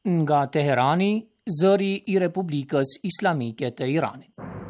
Nga Teherani, zëri I Republikës Islamike të Iranit.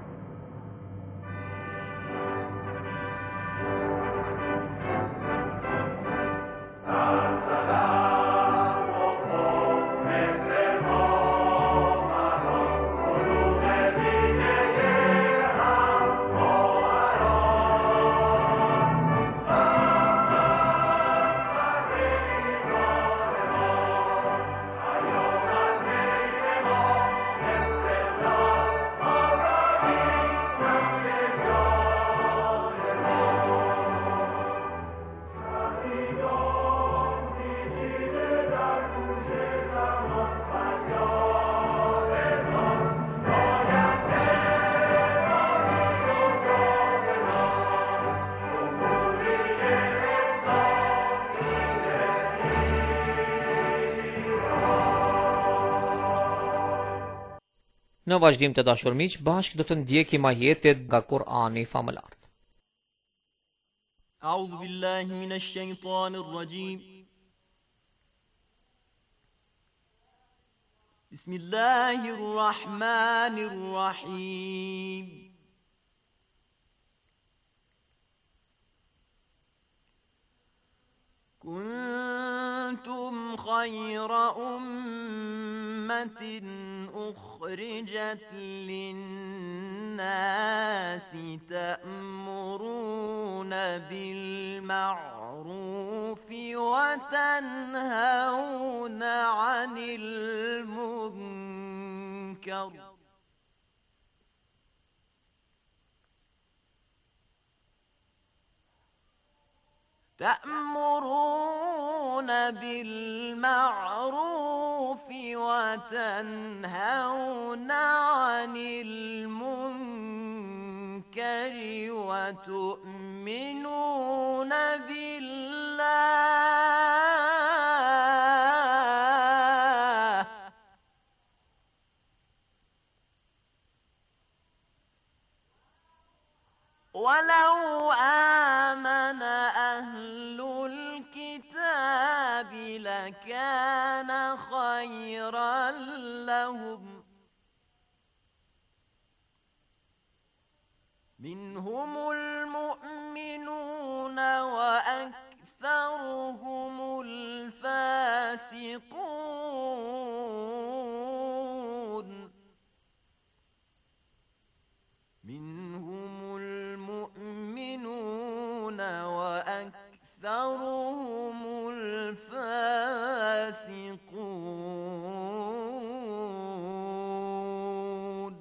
Në vazhdim të dashur miq, bashkë do të ndjekim ajetet nga Kur'ani famëlar. A'udhu billahi minash shaitanir rajim. Bismillahir rahmanir rahim. Kuntum khayra ummatin أخرجت للناس تأمرون بالمعروف وتنهون عن المنكر وتنهون عن المنكر وتؤمنون بالله ولو آمن أهل الكتاب لكان خيرا لهم منهم المؤمنون وأكثرهم الفاسقون منهم المؤمنون وأكثرهم الفاسقون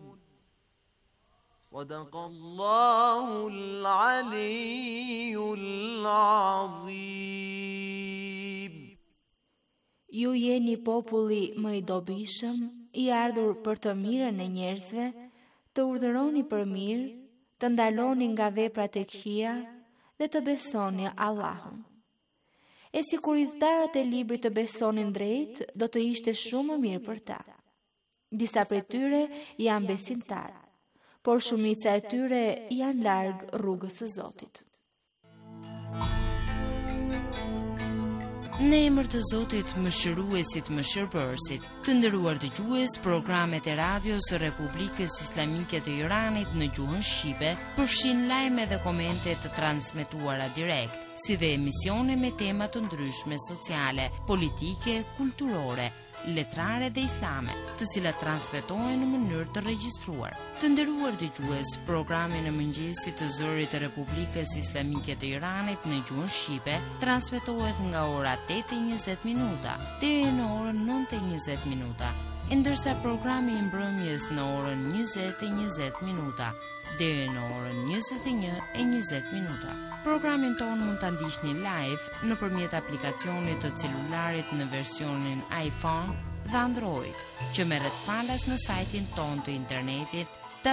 صدق الله العلي العظيم. Ju jeni populli më I dobishëm, I ardhur për të mirën e njerëzve, të urdhëroni për mirë, të ndaloni nga veprat e këqija dhe të besoni Allahun. E si kur udhëtarët e librit të besonin drejt, do të ishte shumë më mirë për ta. Disa prej tyre janë besimtarë, por shumica e tyre janë larg rrugës së Zotit. Në emër të Zotit, mëshiruesit, mëshirbërësit, të nderuar dëgjues, programet e radios së Republikës Islamike të Iranit në gjuhën shqipe përfshin lajme dhe komente të transmetuara direkt, si dhe emisione me tema të ndryshme sociale, politike, kulturore, letrare dhe islame, të cilat transmetohen në mënyrë të regjistruar. Të nderuar dëgjues, programi në mëngjesit të zërit të Republikës Islamike të Iranit në gjuhën shqipe transmetohet nga ora 8:20 deri në orën 9:20, ndërsa programi I mbrëmjes në orën 20:20 deri në orën 21:20. Programin ton mund ta ndiqni live nëpërmjet aplikacionit të celularit në versionin iPhone dhe Android, që merret falas në sajtin ton të internetit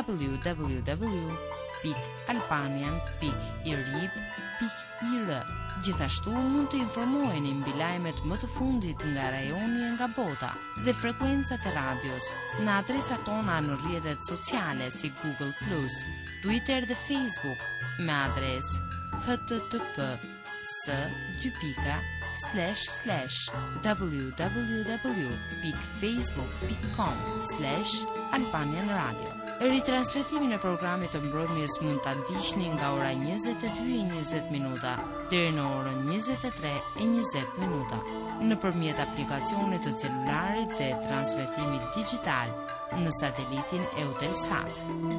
www.albanian.irib.ir. Gjithashtu mund të informoheni mbi lajmet më të fundit nga rajoni e nga bota dhe frekuencat e radios në adresat tona në rrjetet sociale si Google+, Twitter dhe Facebook me adresë https:// www.facebook.com/albanian radio. Ritransmetimin e programit të mbrëmjes mund ta ndiqni nga ora 22:20 deri në orën 23:20 nëpërmjet aplikacionit të celularit dhe transmetimit digjital në satelitin Eutelsat.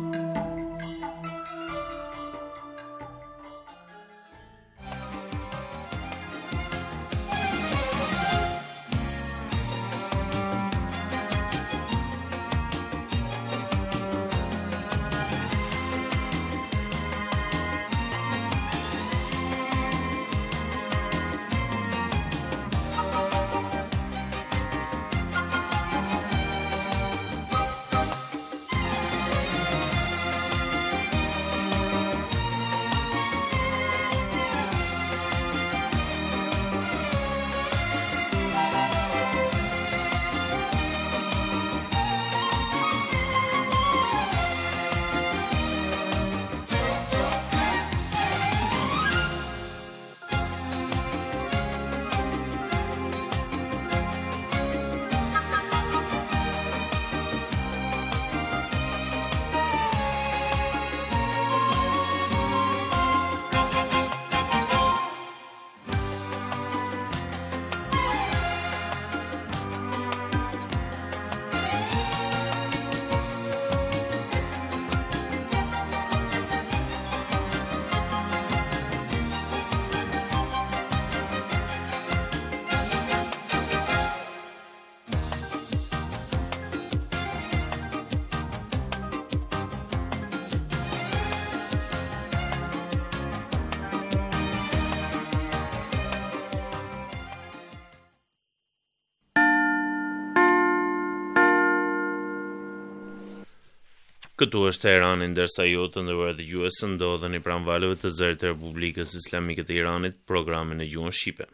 Këtu është Teherani, ndërsa ju të nderuar dëgjues ndodheni pranë valëve të zërit të Republikës Islamike të Iranit, programin në gjuhën shqipe.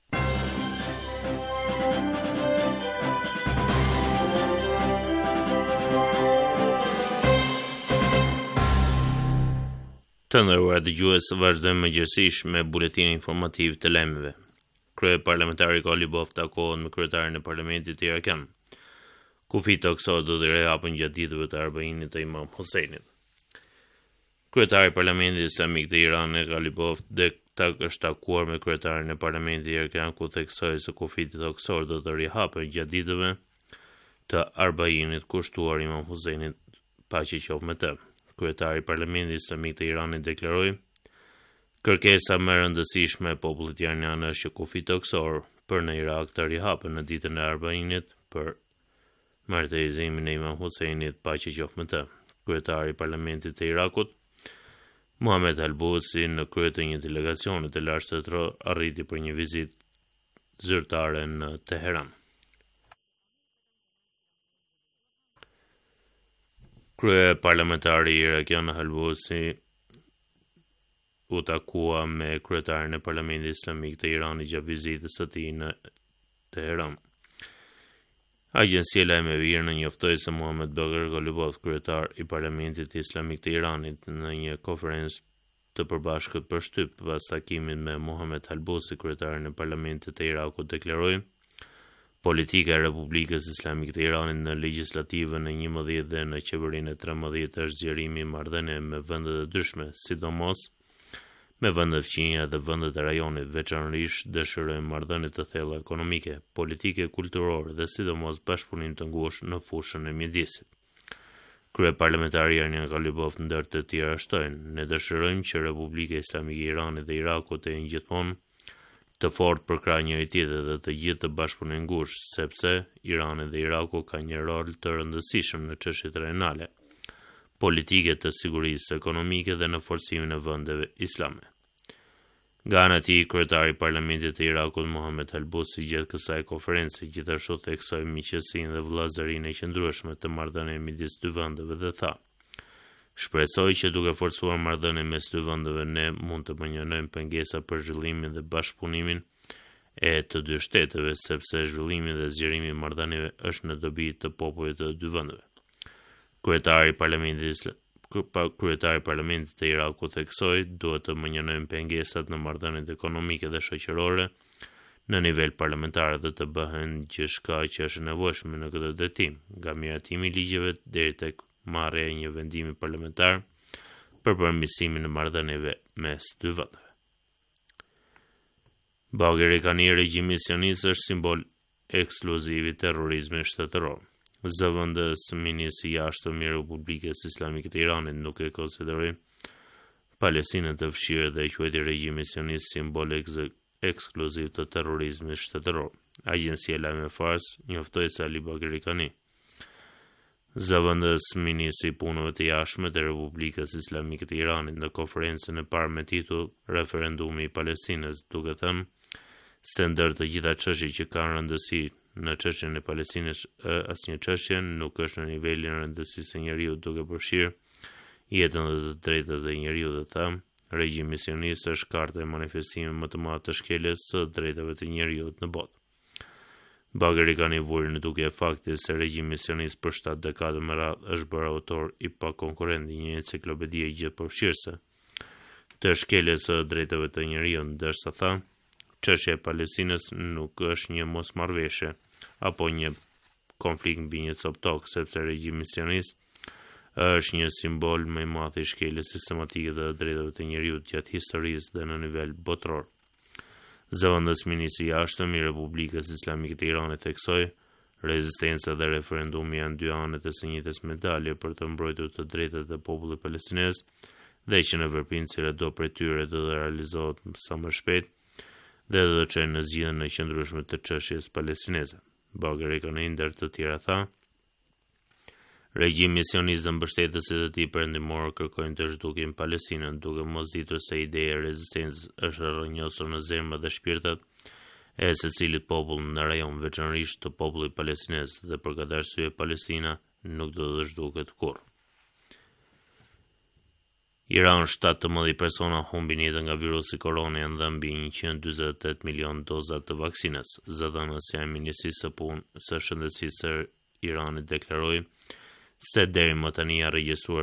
Të nderuar dëgjues, vazhdojmë mëngjesisht me buletinin informativ të lajmeve. Kryeparlamentari Kalibov takohet me kryetarin e parlamentit irakian. Kufi toksor do të rihapën gjatë ditëve të Arbainit të Imam Huseinit. Kryetari i Parlamentit Islamik të Iranit Kalibov është takuar me kryetarin e parlamentit irakian ku theksoi se kufit toksor do të rihapën gjatë ditëve të Arbainit kushtuar Imam Huseinit, paqe qoftë me të. Kryetari i Parlamentit Islamik të Iranit deklaroi: "Kërkesa më e rëndësishme e popullit iranian është që kufi toksor për në Irak të rihapen në ditën e Arbainit për martirizimin e Imam Huseinit, paqe qoftë me të." Kryetari i Parlamentit të Irakut, Muhammad Halbusi, në krye të një delegacioni të lartështor, arriti për një vizitë zyrtare në Teheran. Kryeparlamentari irakian Halbusi u takua me kryetarin e Parlamentit Islamik të Iranit gjatë vizitës së tij në Teheran. Agjencia e lajmeve irane njoftoi se Muhammad Bagher Kalibov, kryetar i Parlamentit Islamik të Iranit, në një konferencë të përbashkët për shtyp pas takimit me Muhammad Halbusi, kryetarin e Parlamentit të Irakut, deklaroi: "Politika e Republikës Islamike të Iranit në legjislativën e 11 dhe në qeverinë e 13 është zgjerimi i marrëdhënieve me vendet e ndryshme, sidomos me vendet fqinja dhe vendet e rajonit. Veçanërisht dëshirojmë marrëdhënie të thella ekonomike, politike, kulturore dhe sidomos bashkëpunim të ngushtë në fushën e mjedisit." Kryeparlamentari Iranian Kalibov ndër të tjerë shtojnë: "Ne dëshirojmë që Republika Islamike e Iranit dhe Iraku të jenë gjithmonë të fortë për krah njëri tjetrit dhe të gjithë të bashkëpunojnë ngushtë, sepse Irani dhe Iraku kanë një rol të rëndësishëm në çështjet rajonale, politike, të sigurisë ekonomike dhe në forcimin e vendeve islame." Nga ana e tij, kryetari i Parlamentit të Irakut, Muhammad Halbusi, gjatë kësaj konference gjithashtu theksoi miqësinë dhe vëllazërinë e qëndrueshme të marrëdhënieve midis dy vendeve dhe tha: "Shpresoj që duke forcuar marrëdhënien mes dy vendeve ne mund të menjënojmë pengesa për zhvillimin dhe bashkëpunimin e të dy shteteve, sepse zhvillimi dhe zgjerimi i marrëdhënieve është në dobi të popullit të dy vendeve." Kryetari i Parlamentit të Irakut theksoi: "Duhet të menjënojmë pengesat në marrëdhëniet ekonomike dhe shoqërore në nivel parlamentar dhe të bëhen gjithçka që është nevojshme në këtë drejtim, nga miratimi i ligjeve deri tek marrja e një vendimi parlamentar për përmirësimin e marrëdhënieve mes dy vendeve. Ballgjerikani i regjimit sionist është simbol ekskluziv i terrorizmit shtetëror. Zëvendës ministri i jashtëm i Republikës Islamike të Iranit nuk e konsideroi Palestinën të fshirë dhe e quajti regjimin sionist simbol ekskluziv të terrorizmit shtetëror. Agjencia e lajmeve Fars njoftoi se Ali Ballgjerikani, zëvendës ministri i punëve të jashtme të Republikës Islamike të Iranit, në konferencën e parë me titull Referendumi i Palestinës, duke thënë se ndër të gjitha çështjet që kanë rëndësi në çështjen e Palestinës, asnjë çështje nuk është në nivelin e rëndësisë së njeriut, duke përfshirë jetën dhe të drejtat e njeriut, dhe tha, regjimi sionist është karta e manifestimit më të madh të shkeljes së drejtave të njeriut në botë. Ballgjerikani vuri në dukje e faktit se regjimi sionist për 7 dekadë më radhë është bërë autor i pakonkurrent i një enciklopedie gjithëpërfshirëse të shkeljes së drejtave të njeriut, ndërsa tha, çështja e Palestinës nuk është një mosmarrveshje apo një konflikt mbi një copë tokë, sepse regjimi sionist është një simbol më i madh i shkeljes sistematike të drejtave të njeriut gjatë historisë dhe në nivel botror. Zëvendës ministri i jashtëm i Republikës Islamike të Iranit theksoi, rezistenca dhe referendumi janë dy anët e së njëjtës medalje për të mbrojtur të drejtat e popullit palestinez dhe që në veprim cilat do prej tyre do të realizohet sa më shpejt dhe do të çojnë në zgjidhjen e qëndrueshme të çështjes palestineze. Ballgjerikani ndër të tjera tha, regjimi sionist dhe mbështetësit e tij perëndimor kërkojnë të zhdukin Palestinën, duke mos ditur se ideja e rezistencës është rrënjosur në zemrat dhe shpirtat e secilit popull në rajon, veçanërisht të popullit palestinez, dhe për këtë arsye Palestina nuk do të zhduket kurrë. Iran 17 persona humbin jetën nga virusi korona, janë dhënë mbi 148 milion doza të vaksinës. Zëdhënësja e Ministrisë së Punës së Shëndetësisë së Iranit deklaroi se deri më tani janë regjistruar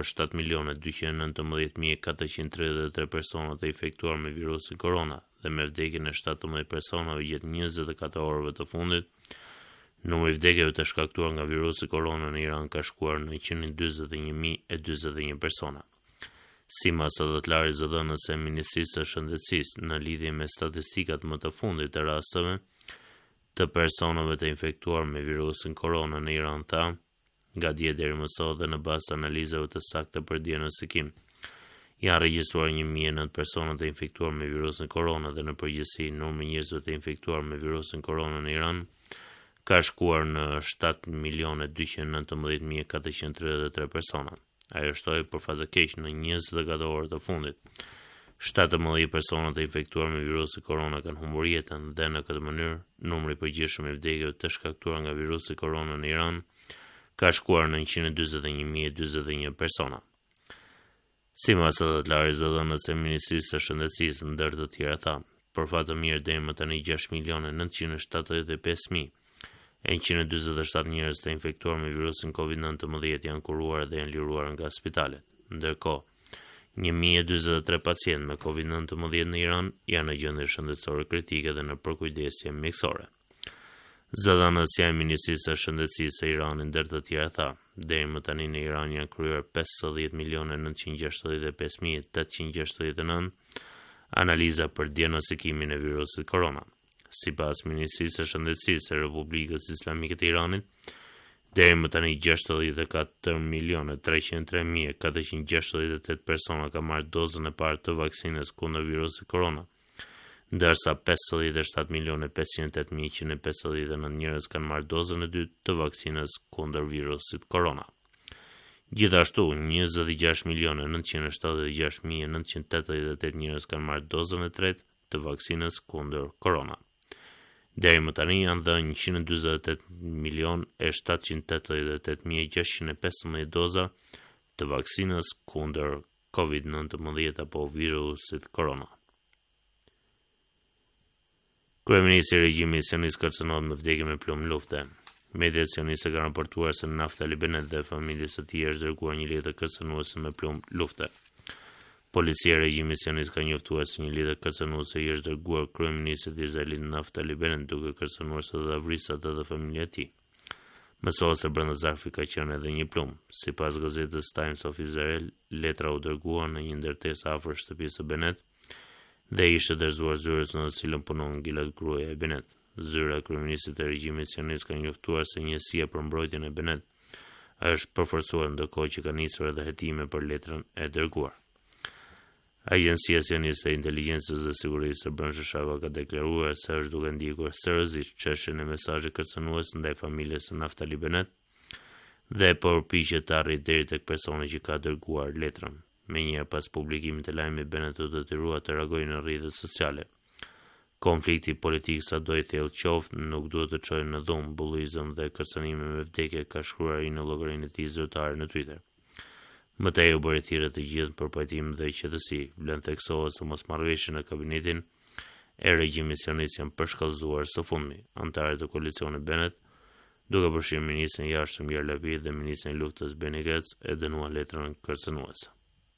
7.219.433 persona të infektuar me virusin korona dhe me vdekjen e 17 personave gjatë 24 orëve të fundit. Numri i vdekjeve të shkaktuar nga virusi korona në Iran ka shkuar në 141.041 persona. Si masadatllari zëdhënës e Ministrisë së Shëndetësisë në lidhje me statistikat më të fundit të rasteve të personave të infektuar me virusin korona në Iran, tha, nga dje deri më sot dhe në bazë të analizave të sakta për diagnostikim, janë regjistruar 1.009 persona të infektuar me virusin korona dhe në përgjithësi numri i njerëzve të infektuar me virusin korona në Iran ka shkuar në 7.219.433 persona. Ajo shtoi për fat të keq në 24 orë të fundit. 17 persona të infektuar me virusin korona kanë humbur jetën dhe në këtë mënyrë numri i përgjithshëm i vdekjeve të shkaktuar nga virusi korona në Iran ka shkuar në 141.041 persona. Si masadatllari zëdhënës e Ministrisë së Shëndetësisë ndër të tjera tha, për fat të mirë deri më tani 6.975.147 njerëz të infektuar me virusin COVID-19 janë kuruar dhe janë liruar nga spitalet. Ndërkohë, 1.043 pacientë me COVID-19 në Iran janë në gjendje shëndetësore kritike dhe në përkujdesje mjekësore. Zëdhënësja e Ministrisë së Shëndetësisë së Iranit ndër të tjera tha, deri më tani në Iran janë kryer 50.965.869 analiza për diagnostikimin e virusit korona. Sipas Ministrisë së Shëndetësisë së Republikës Islamike të Iranit, deri më tani 64.303.468 persona ka marrë dozën e parë të vaksinës kundër virusit korona, ndërsa 57.508.159 njerëz kanë marrë dozën e dytë të vaksinës kundër virusit korona. Gjithashtu, 26.976.988 njerëz kanë marrë dozën e tretë të vaksinës kundër korona. Deri më tani janë dhënë 148.788.615 doza të vaksinës kundër COVID-19 apo virusit korona. Kryeministri i regjimit sionist kërcënohet me vdekje me plumë lufte. Mediat sioniste kanë raportuar se Naftali Bennett dhe familjes së tij është dërguar një letër kërcënuese me plumë lufte. Policia e regjimit sionist ka njoftuar se një lider kërcënuese i është dërguar kryeministit izraelit Naftali Bennett duke kërcënuar së dhe vrisat dhe familja e tij. Mësohet se brenda zarfit ka qenë edhe një plumb. Sipas gazetës Times of Israel, letra u dërguan në një ndërtesë afër shtëpisë së Bennett dhe ishte dorëzuar zyrës në të cilën punon Gilad gruaja e Bennett. Zyra e kryeministit të regjimit sionist ka njoftuar se njësia për mbrojtjen e Bennett është përforcuar ndërkohë që ka nisur edhe hetime për letrën e dërguar. Agjencia sioniste e inteligjencës dhe sigurisë së brendshme Shava ka deklaruar se është duke ndjekur seriozisht çështjen e mesazhit kërcënues ndaj familjes së Naftali Bennett dhe përpiqet të arrijë deri tek personi që ka dërguar letrën. Menjëherë pas publikimit të lajmit, Bennett u detyrua të reagojë në rrjetet sociale. Konflikti politik sa do i thellë qoftë nuk duhet të çojë në dhumë bullizëm dhe kërcënime me vdekje, ka shkruar ai në llogarinë e tij zyrtare në Twitter. Më tej u bëri thirrje të gjithë për pajtim dhe qetësi. Vlen theksohet se mosmarrëveshjet në kabinetin e regjimit sionist janë përshkallëzuar së fundmi. Antarët e koalicionit Bennett, duke përfshirë ministrin e jashtëm Yair Lapid dhe ministrin e luftës Benny Gantz, e dënuan letrën kërcënuese.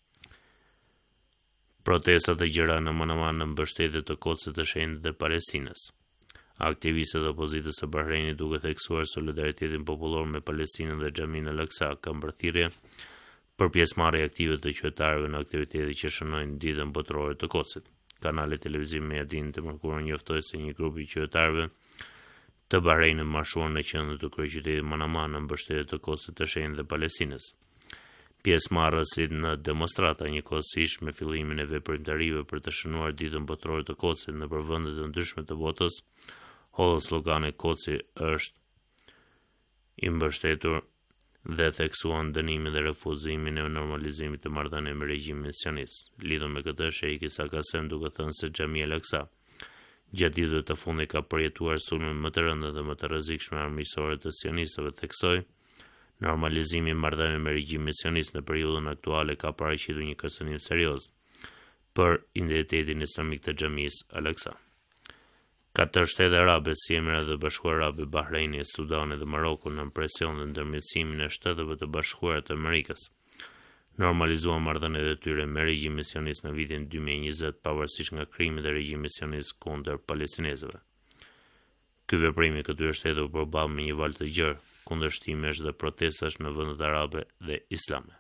Protestat e gjera në Manaman në mbështetje të Kocsit të Shenjtë dhe Palestinës. Aktivistët e opozitës së Bahreinit, duke theksuar solidaritetin popullor me Palestinën dhe Xhamin al-Aqsa, kanë bërë thirrje për pjesëmarrje aktive të qytetarëve në aktivitete që shënojnë ditën botërore të Kocsit. Kanali televiziv Median të mërkurën njoftoi se një grup i qytetarëve të Bahreinit marshuan në qendrën të kryeqytetit Manaman në mbështetje të Kocsit të Shenjtë dhe Palestinës. Pjesëmarrësit në demonstrata njëkohësisht me fillimin e veprimtarive për të shënuar ditën botërore të Kocit në vende të ndryshme të botës, hodhën slogane "Koci është i mbështetur" dhe theksuan dënimin dhe refuzimin e normalizimit të marrëdhënieve me regjimin sionist. Lidhur me këtë, Sheikh Isa Kasem duke thënë se Xhamia al-Aqsa gjatë ditëve të fundit ka përjetuar sulme më të rënda dhe më të rrezikshme armiqësore të sionistëve, theksoi normalizimi i marrëdhënieve me regjimin sionist në periudhën aktuale ka paraqitur një kërcënim serioz për identitetin islamik të Xhamisë al-Aqsa. 4 shtete arabe si Emirat e Bashkuara Arabe, Bahreini, Sudani dhe Maroku në presion dhe ndërmjetësimin e Shteteve të Bashkuara të Amerikës normalizuan marrëdhëniet e tyre me regjimin sionist në vitin 2020 pavarësisht nga krimit e regjimit sionist kundër palestinezëve. Ky veprim i këtyre shteteve u përball me një val të gjerë kundërshtimesh dhe protestash në vendet arabe dhe islame.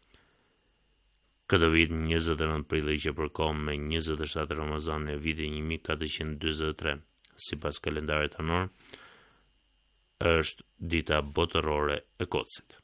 Këtë vit 29 prilli që përkohën me 27 Ramazan e vitit 1443, sipas kalendarit anor, është dita botërore e Kocit.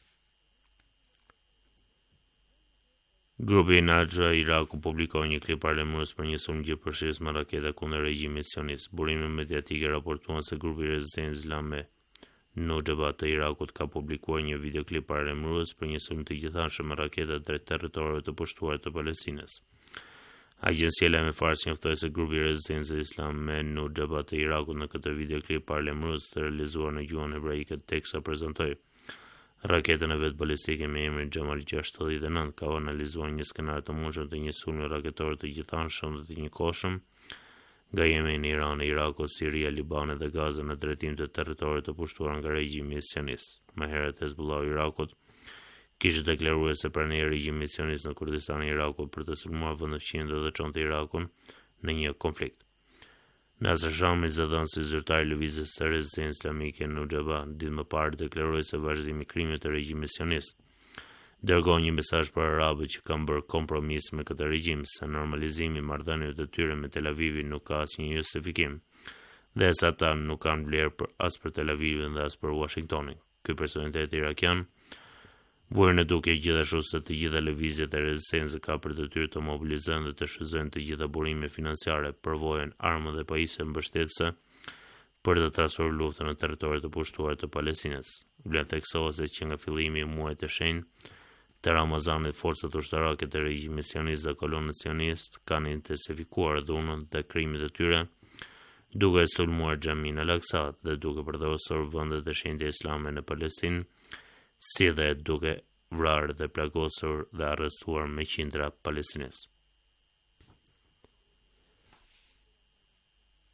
Grupi Najra Iraku publikoi një klip paralajmërues për një sulm gjithëpërfshirës me rakete kundër regjimit sionist. Burime mediatike raportuan se grupi Rezistencë Islame Nujaba të Irakut ka publikuar një videoklip paralajmërues për një sulm të gjithanshëm me rakete drejt territoreve të pushtuara të Palestinës. Agjencia e lajmeve Fars njoftoi se grupi Rezistencë Islame Nujaba të Irakut në këtë videoklip paralajmërues të realizuar në gjuhën hebraike teksa prezantoi raketën e vet balistike me emrin Jamal 689 ka analizuar një skenar të mundshëm të një sulmi raketor të gjithanshëm dhe të njëkohshëm nga Jemeni, Irani, Iraku, Siria, Libani dhe Gaza në drejtim të territoreve të pushtuara nga regjimi sionist. Më herët Hezbollah i Irakut kishte deklaruar se pranon regjimin sionist në Kurdistanin e Irakut për të sulmuar vendet qendrore dhe çonte Irakun në një konflikt. Nasr Shami, zëdhënësi zyrtar i lëvizjes së Rezistencës Islamike Nujaba, ditë më parë deklaroi se vazhdimi i krimit të regjimit sionist dërgoi një mesazh për arabët që kanë bërë kompromis me këtë regjim se normalizimi i marrëdhënieve të tyre me Tel Avivin nuk ka asnjë justifikim dhe se ata nuk kanë vlerë as për Tel Avivin dhe as për Washingtonin. Ky personalitet irakian vjen në duke gjithashtu se të gjitha lëvizjet e rezistencës ka për detyrë të mobilizojnë dhe të shfrytëzojnë të gjitha burimet financiare, përvojën, armë dhe pajisje mbështetëse për të transferuar luftën në territoret të pushtuara të Palestinës. Vlen theksohet që nga fillimi i muajit të shenjtë të Ramazanit, forcat ushtarake të regjimit sionist dhe kolonët sionist kanë intensifikuar dhunën dhe krimet e tyre, duke sulmuar Xhamin al-Aqsa dhe duke përdorur vendet e shenjta islame në Palestinë, si dhe duke vrarë dhe plagosur dhe arrestuar me qindra palestinez.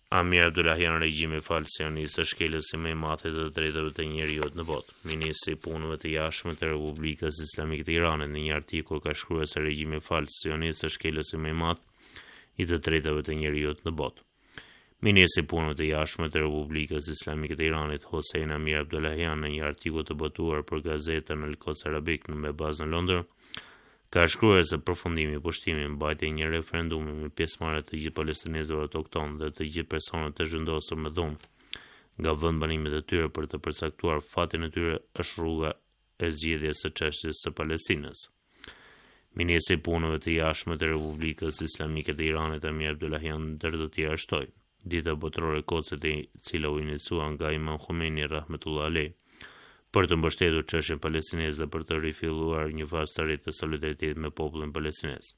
Amir Abdullahian, regjimi falës sionist, është shkelësi më i madh i të drejtave të njerëzit në botë. Ministri i punëve të jashtme të Republikës Islamike të Iranit në një artikull ka shkruar se regjimi falës sionist është shkelësi më i madh i të drejtave të njerëzit në botë. Ministri i punëve të jashtme të Republikës Islamike të Iranit, Hossein Amir Abdullahian, në një artikull të botuar për gazetën Al-Quds Arabic me bazë në Londër, ka shkruar se përfundimi i pushtimit mbajtja një referendumi me pjesëmarrje të gjithë palestinezëve autoktonë dhe të gjithë personat të zhvendosur me dhunë nga vendbanimet e tyre për të përcaktuar fatin e tyre është rruga e zgjedhjes së çështjes së Palestinës. Ministri i punëve të jashtme të Republikës Islamike të Iranit, Amir Abdullahian, ndër të tjera shtoi dita botërore e Quds, e cila u iniciua nga Imam Khomeini rahmetullah alejh, për të mbështetur çështjen palestineze dhe për të rifilluar një fazë të re të solidaritetit me popullin palestinez.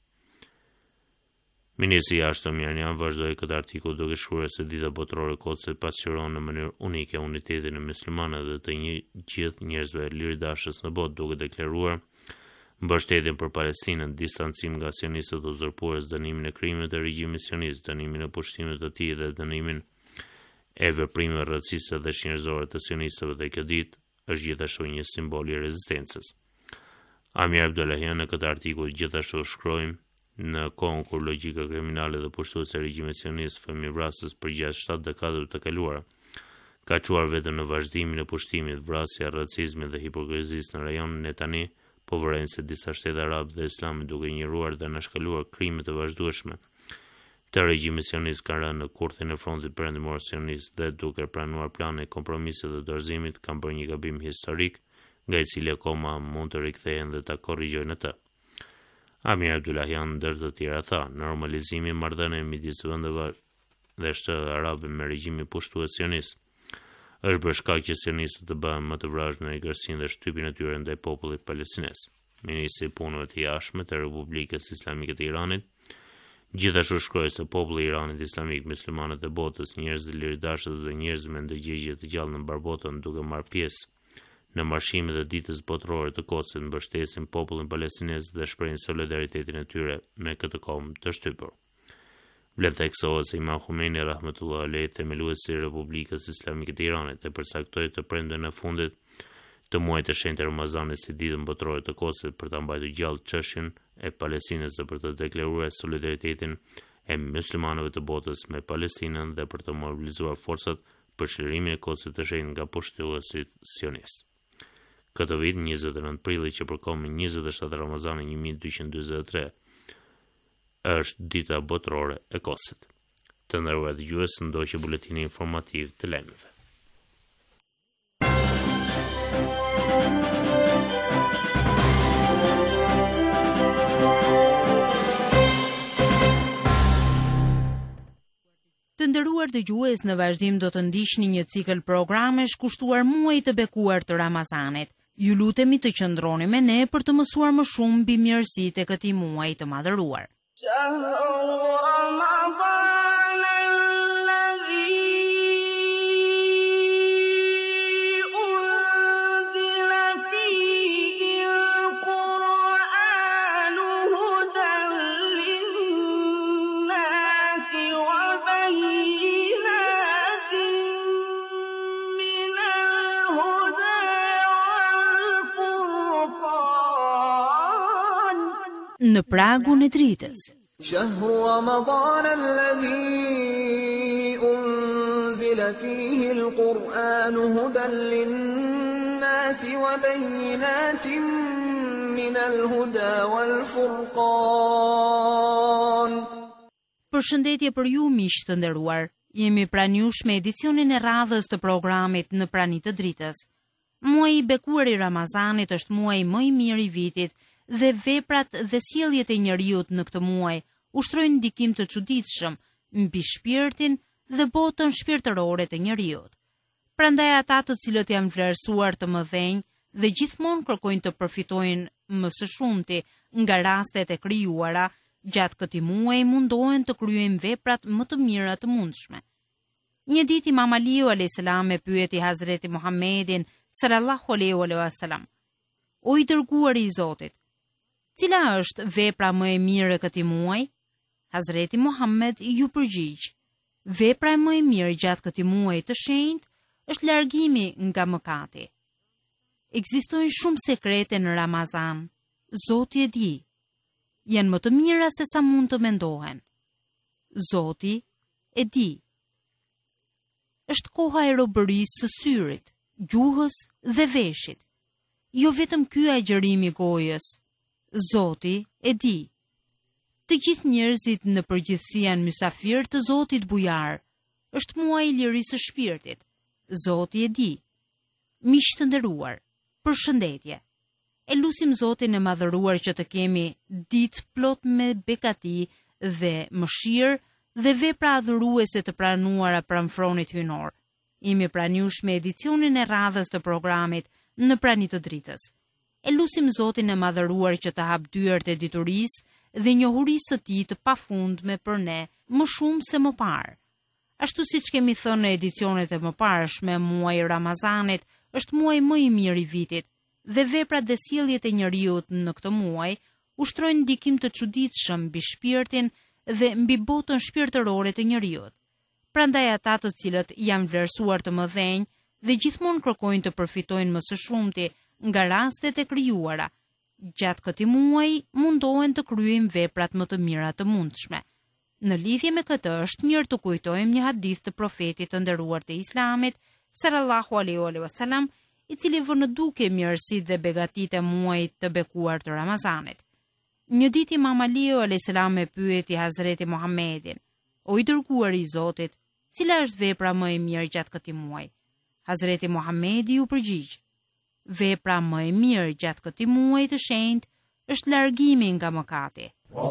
Ministri i jashtëm iranian vazhdoi këtë artikull duke shkruar se dita botërore e Quds pasqyron në mënyrë unike unitetin e muslimanëve dhe të gjithë njerëzve liridashës në botë, duke deklaruar mbështetjen për Palestinën, distancim nga sionistët uzurpues, dënimin e krimeve të regjimit sionist, dënimin e pushtimit të tij dhe dënimin e veprimeve raciste dhe shenjëzore të sionistëve dhe kjo ditë është gjithashtu një simbol i rezistencës. Amir Abdullahian në këtë artikull gjithashtu shkrojmë në kohën kur logjika kriminale dhe pushtuese e regjimit sionist fëmijëvrasës përgjatë 7 dekadave të kaluara ka çuar veten në vazhdimin e pushtimit, vrasja, racizmit dhe hipokrizisë në rajonin e tani po vëren se disa shtete arabe dhe islami duke injoruar dhe nënshkaluar krimet e vazhdueshme të regjimit sionist kanë rënë në kurthin e frontit perëndimor sionist dhe duke pranuar plane kompromisit dhe dorëzimit kanë bërë një gabim historik nga i cili akoma mund të rikthehen dhe ta korrigjojnë atë. Amir Abdullahian ndër të tjera tha, normalizimi i marrëdhënieve midis vendeve dhe shtetet arabe me regjimin pushtues sionist është bërë shkak që sionistët të bëhen më të vrazhë në egërsinë dhe shtypin e tyre ndaj popullit palestinez. Ministri i punëve të jashtme të Republikës Islamike të Iranit gjithashtu shkroi se populli i Iranit islamik, muslimanët e botës, njerëz të liridashës dhe njerëz me ndërgjegje të gjallë në mbar botën duke marrë pjesë në marshimet e ditës botërore të Quds, mbështesin popullin palestinez dhe shprehin solidaritetin e tyre me këtë kom të shtypur. Vlet theksohet se Imam Khomeini rahmetullah alejh, themeluesi i Republikës Islamike të Iranit, e përcaktoi të premten e fundit të muajit të shenjtë Ramazanit si ditën botërore të Quds për ta mbajtur gjallë çështjen e Palestinës dhe për të deklaruar solidaritetin e muslimanëve të botës me Palestinën dhe për të mobilizuar forcat për çlirimin e Quds të shenjtë nga pushtuesit sionist. Këtë vit, 29 prilli, që përkohë me 27 Ramazanit 1243, është dita botërore e Quds-it. Të nderuar dëgjues, ndoqë buletini informativ të lajmeve. Të nderuar dëgjues, në vazhdim do të ndiqni një cikël programesh kushtuar muajit të bekuar të Ramazanit. Ju lutemi të qëndroni me ne për të mësuar më shumë mbi mirësitë e këtij muaji të madhëruar. Në pragun e dritës. شهر رمضان الذي أنزل فيه القرآن هدى للناس وبينات من الهدى والفرقان. Përshëndetje për ju, miq të nderuar. Jemi pranë jush me edicionin e radhës të programit Në prani të dritës. Muaji i bekuar i Ramazanit është muaji më i mirë i vitit dhe veprat dhe sjelljet e njeriut në këtë muaj ushtrojnë ndikim të çuditshëm mbi shpirtin dhe botën shpirtërore të njeriut. Prandaj ata të cilët janë vlerësuar të mëdhenj dhe gjithmonë kërkojnë të përfitojnë më së shumti nga rastet e krijuara, gjatë këtij muaji mundohen të kryejnë veprat më të mira të mundshme. Një ditë Imam Aliu alayhis salam e pyeti Hazreti Muhammedin sallallahu alaihi wasallam: "O i dërguari i Zotit, cila është vepra më e mirë e këtij muaji?" Hazreti Muhammed ju përgjigj: Vepra më e mirë gjatë këtij muaji të shenjtë është largimi nga mëkati. Ekzistojnë shumë sekrete në Ramazan. Zoti e di. Janë më të mira se sa mund të mendohen. Zoti e di. Është koha e robërisë së syrit, gjuhës dhe veshit. Jo vetëm ky agjërimi i gojës. Zoti e di. Të gjithë njerëzit në përgjithësi janë mysafir të Zotit bujar. Është muaji i lirisë së shpirtit. Zoti e di. Miq të nderuar, përshëndetje. E lutim Zotin e madhëruar që të kemi ditë plot me bekati dhe mëshirë dhe vepra adhuruese të pranuara pranë fronit hyjnor. Jemi pranuar me edicionin e radhës të programit në prani të dritës. E lutim Zotin e madhëruar që të hap dyert e diturisë dhe njohurisë së tij të pafundme për ne, më shumë se më parë. Ashtu siç kemi thënë në edicionet e mëparshme, muaji i Ramazanit është muaji më i mirë i vitit dhe veprat dhe sjelljet e njeriut në këtë muaj ushtrojnë ndikim të çuditshëm mbi shpirtin dhe mbi botën shpirtërore të njeriut. Prandaj ata të cilët janë vlerësuar të mëdhenj dhe gjithmonë kërkojnë të përfitojnë më së shumti nga rastet e krijuara, gjatë këtij muaji mundohen të kryejnë veprat më të mira të mundshme. Në lidhje me këtë është mirë të kujtojmë një hadith të profetit të nderuar të Islamit, sallallahu alaihi wasallam, i cili vënë në duke mirësitë dhe begatitë e muajit të bekuar të Ramazanit. Një ditë Imam Aliu alayhis salam e pyeti Hazreti Muhammedin: "O i dërguari i Zotit, cila është vepra më e mirë gjatë këtij muaji?" Hazreti Muhammedi u përgjigj: "Vepra më e mirë gjatë këtij muaji të shenjtë është largimi nga mëkati."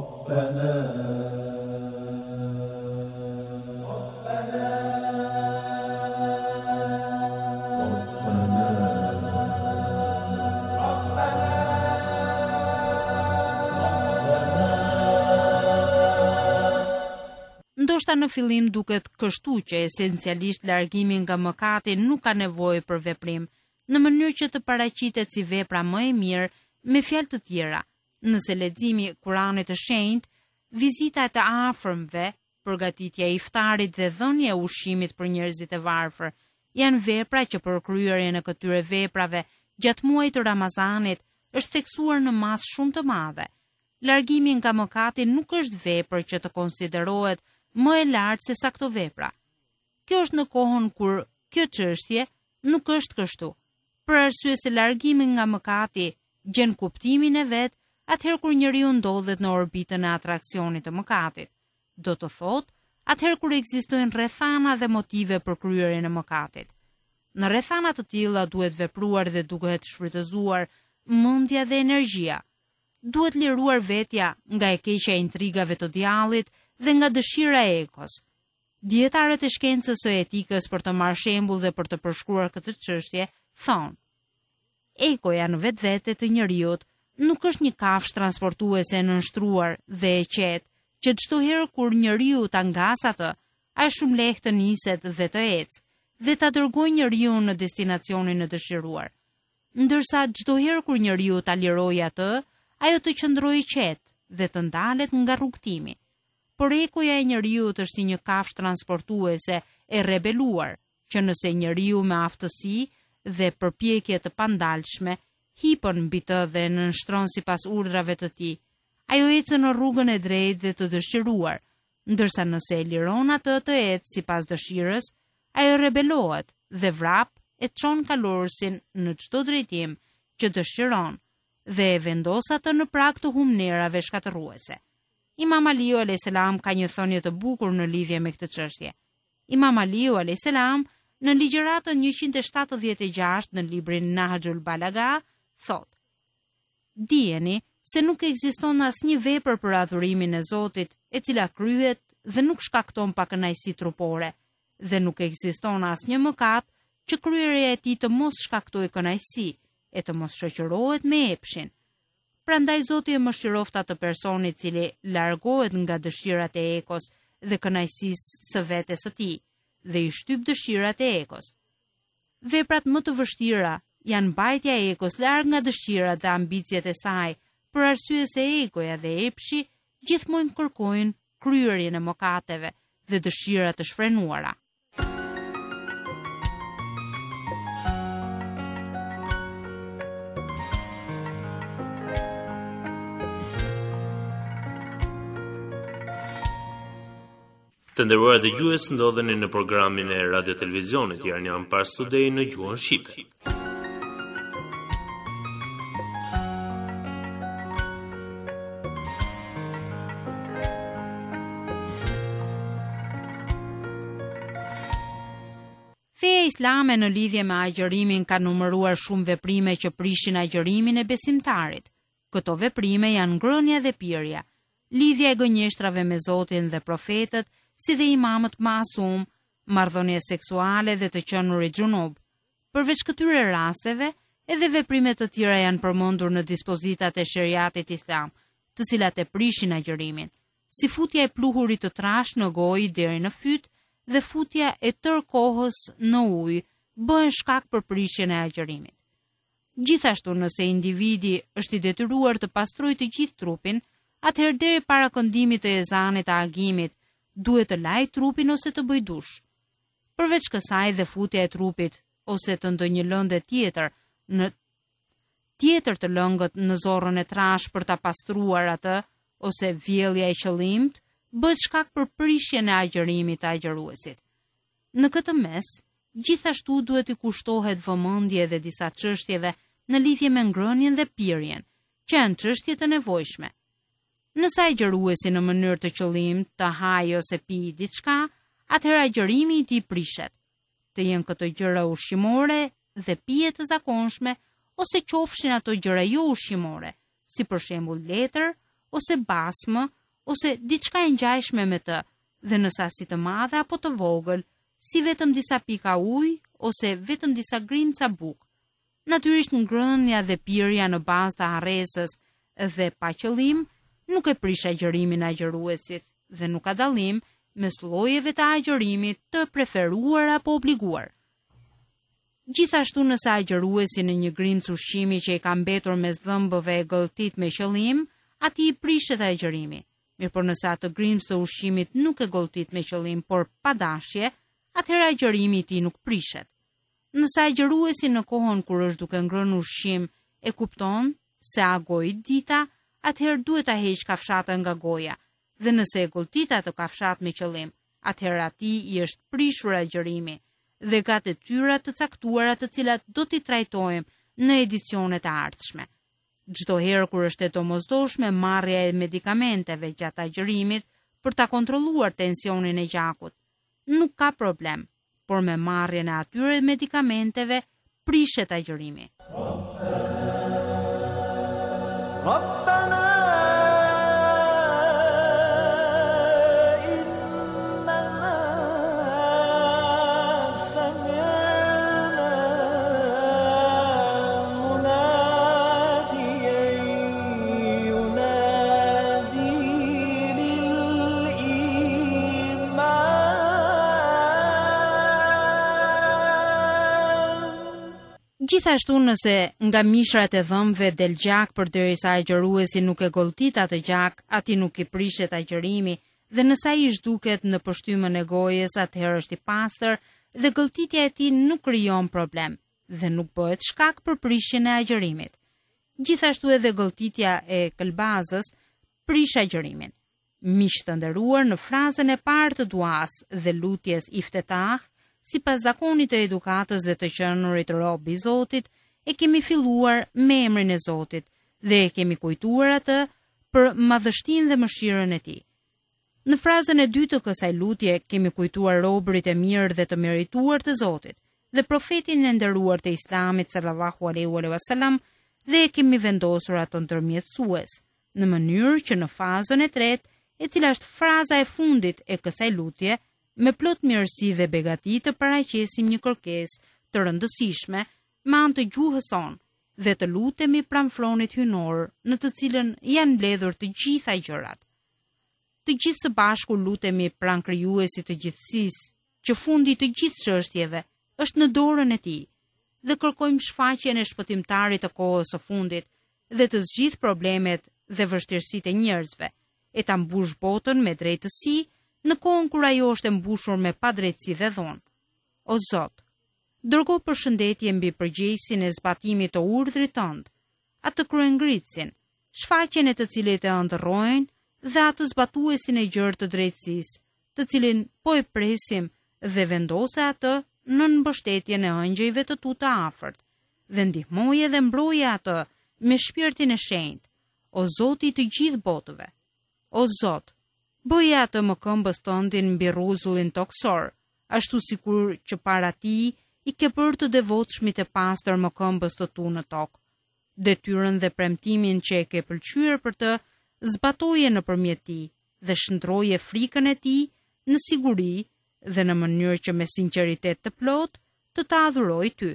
Ndoshta në fillim duket kështu që esencialisht largimi nga mëkati nuk ka nevojë për veprim, në mënyrë që të paraqitet si vepra më e mirë, me fjalë të tjera, nëse leximi i Kuranit të shenjtë, vizita e të afërmve, përgatitja e iftarit dhe dhënia e ushqimit për njerëzit e varfër, janë vepra që për kryerjen e këtyre veprave gjatë muajit të Ramazanit është theksuar në masë shumë të madhe. Largimi nga mëkati nuk është vepër që të konsiderohet më e lartë se sa këto vepra. Kjo është në kohën kur kjo çështje nuk është kështu. Për arsye se largimi nga mëkati gjen kuptimin e vet atëherë kur njeriu ndodhet në orbitën e atraksionit të mëkatit. Do të thotë, atëherë kur ekzistojnë rrethana dhe motive për kryerjen e mëkatit. Në rrethana të tilla duhet vepruar dhe duhet shfrytëzuar mendja dhe energjia. Duhet liruar vetja nga e keqja e intrigave të djallit dhe nga dëshira e egos. Dietarët e shkencës së etikës për të marrë shembull dhe për të përshkruar këtë çështje thonë: egoja në vetvete të njeriut nuk është një kafshë transportuese e nënshtruar dhe e qetë, që çdo herë kur njeriu ta ngas atë, ai shumë lehtë të niset dhe të ecë dhe ta dërgojë njeriu në destinacionin e dëshiruar. Ndërsa çdo herë kur njeriu ta lirojë atë, ajo të qëndrojë qetë dhe të ndalet nga rrugtimi. Por egoja e njeriut është si një kafshë transportuese e rebeluar, që nëse njeriu me aftësi dhe përpjekje të pandalshme hipën mbi të dhe nënshtron sipas urdhrave të tij, ajo ecën në rrugën e drejtë dhe të dëshiruar, ndërsa nëse e liron atë të ecë sipas dëshirës, ajo rebelohet dhe vrap e çon kalorësin në çdo drejtim që dëshiron dhe e vendos atë në prag të humnerave shkatërruese. Imam Aliu alayhis salam ka një thënie të bukur në lidhje me këtë çështje. Imam Aliu alayhis salam në ligjëratën 176 në librin Nahjul Balaga thotë: "Dijeni se nuk ekziston asnjë vepër për adhurimin e Zotit e cila kryhet dhe nuk shkakton pakënaqësi trupore, dhe nuk ekziston asnjë mëkat që kryerja e tij të mos shkaktojë kënaqësi e të mos shoqërohet me epshin. Prandaj Zoti e mëshiroft atë person i cili largohet nga dëshirat e egos dhe kënaqësisë së vetes së tij dhe i shtyp dëshirat e egos. Veprat më të vështira janë mbajtja e egos larg nga dëshirat dhe ambicjet e saj, për arsye se egoja dhe epshi gjithmonë kërkojnë kryerjen e mëkateve dhe dëshira të shfrenuara. Të nderuar dëgjues, ndodheni në programin e Radio Televizionit Iranian Pars Today në gjuhën shqipe. Feja islame në lidhje me agjërimin ka numëruar shumë veprime që prishin agjërimin e besimtarit. Këto veprime janë ngrënia dhe pirja, lidhja e gënjeshtrave me Zotin dhe profetët, si dhe imamët masum, marrëdhënie seksuale dhe të qenurit xhunub. Përveç këtyre rasteve, edhe veprime të tjera janë përmendur në dispozitat e sheriatit islam, të cilat e prishin agjërimin, si futja e pluhurit të trash në gojë deri në fyt dhe futja e tërë kohës në ujë bëhen shkak për prishjen e agjërimit. Gjithashtu, nëse individi është i detyruar të pastrojë të gjithë trupin, atëherë deri para këndimit të ezanit të agimit duhet të lajë trupin ose të bëjë dush. Përveç kësaj dhe futja e trupit ose të ndonjë lëndë tjetër të lëngët në zorrën e trash për ta pastruar atë ose vjellja e qëllimt bëhet shkak për prishjen e agjërimit të agjëruesit. Në këtë mes, gjithashtu duhet i kushtohet vëmendje dhe disa çështjeve në lidhje me ngrënien dhe pirjen, që janë çështje të nevojshme. Nëse agjëruesi në mënyrë të qëllimt të hajë ose pijë diçka, atëherë agjërimi i tij prishet. Të jenë këto gjëra ushqimore dhe pije të zakonshme, ose qofshin ato gjëra jo ushqimore, si për shembull letër ose basmë, ose diçka e ngjashme me të, dhe në sasi të madhe apo të vogël, si vetëm disa pika ujë ose vetëm disa grimca bukë. Natyrisht ngrënia dhe pirja në bazë të harresës dhe pa qëllim nuk e prish agjërimin e agjëruesit dhe nuk ka dallim mes llojeve të agjërimit të preferuar apo obliguar. Gjithashtu, nëse agjëruesi në një grimc ushqimi që i ka mbetur mes dhëmbëve e gëlltit me qëllim, atij i prishet agjërimi. Mirëpo nëse atë grimc të ushqimit nuk e gëlltit me qëllim, por pa dashje, atëherë agjërimi i tij nuk prishet. Nëse agjëruesi në kohën kur është duke ngrënë ushqim e kupton se agoi dita, atëherë duhet ta heqë kafshatën nga goja, dhe nëse e gëlltit atë kafshat me qëllim, atëherë atij i është prishur agjërimi dhe ka detyra të caktuara të cilat do t'i trajtojmë në edicionet e ardhshme. Çdo herë kur është e domosdoshme marrja e medikamenteve gjatë agjërimit për ta kontrolluar tensionin e gjakut, nuk ka problem, por me marrjen e atyre medikamenteve prishet agjërimi. Gjithashtu, nëse nga mishrat e dhëmbëve del gjak përderisa agjëruesi nuk e golltit atë gjak, atij nuk i prishet agjërimi, dhe nëse ai zhduket në pështymën e gojës, atëherë është i pastër dhe golltitja e tij nuk krijon problem dhe nuk bëhet shkak për prishjen e agjërimit. Gjithashtu edhe golltitja e këlbazës prish agjërimin. Miq të nderuar, në frazën e parë të duas dhe lutjes iftetah, sipas zakonit të edukatës dhe të qenurit rob i Zotit, e kemi filluar me emrin e Zotit dhe e kemi kujtuar atë për madhështinë dhe mëshirën e tij. Në frazën e dytë të kësaj lutje kemi kujtuar robërit e mirë dhe të merituar të Zotit dhe profetin e nderuar të Islamit sallallahu alaihi wasallam, dhe e kemi vendosur atë ndërmjetësues, në mënyrë që në fazën e tretë, e cila është fraza e fundit e kësaj lutje, me plot mirësi dhe begati të paraqesim një kërkesë të rëndësishme me anë të gjuhës sonë dhe të lutemi pranë fronit hynor në të cilën janë mbledhur të gjitha gjërat. Të gjithë së bashku lutemi pranë krijuesit të gjithësisë, që fundi të gjithë çështjeve është në dorën e tij, dhe kërkojmë shfaqjen e shpëtimtarit të kohës së fundit dhe të zgjidh problemet dhe vështirësitë e njerëzve, e ta mbush botën me drejtësi në kohën kur ajo është e mbushur me padrejtësi dhe dhonë. O Zot, dërgo përshëndetje mbi përgjegjësin e zbatimit të urdhrit tënd, atë kryengritësin, shfaqjen e të cilit e ëndërrojnë dhe atë zbatuesin e gjerë të drejtësisë, të cilin po e presim dhe vendose atë në mbështetjen e ëngjëjve të tu të afërt, dhe ndihmoje dhe mbroje atë me shpirtin e shenjtë, o Zoti të gjithë botëve. O Zot, bëje atë më këmbës tëndin mbi rrezullin toksor, ashtu sikur që para ti i ke bërë të devotshmit e pastër më këmbës të tu në tokë. Detyrën dhe premtimin që e ke pëlqyer për të, zbatoje nëpërmjet tij dhe shndroje frikën e tij në siguri dhe në mënyrë që me sinqeritet të plot të ta adhuroj ty.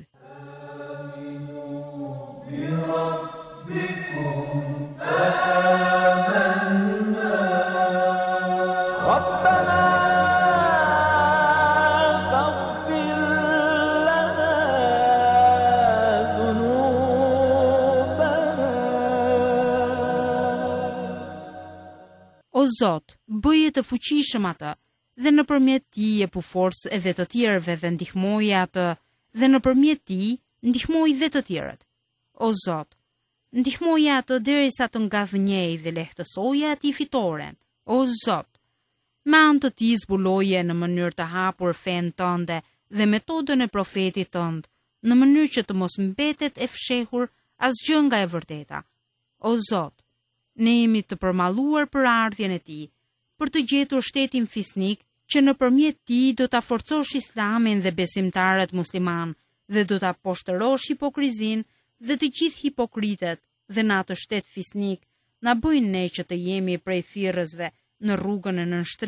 O Zot, bëje të fuqishëm atë, dhe nëpërmjet tij jepu forcë edhe të tjerëve dhe ndihmoje atë, dhe nëpërmjet tij ndihmoj dhe të tjerët. O Zot, ndihmoje atë derisa të ngadhnjej dhe lehtësoje atij fitoren. O Zot, me anë të tij zbuloje në mënyrë të hapur fen tënde dhe metodën e profetit tënd, në mënyrë që të mos mbetet e fshehur asgjë nga e vërteta. O Zot, ne jemi të përmalluar për ardhjen e tij, për të gjetur shtetin fisnik që nëpërmjet tij do ta forcosh Islamin dhe besimtarët musliman dhe do ta poshtërosh hipokrizin dhe të gjithë hipokritet dhe në atë shtet fisnik na bëjnë ne që të jemi prej thirrësve në rrugën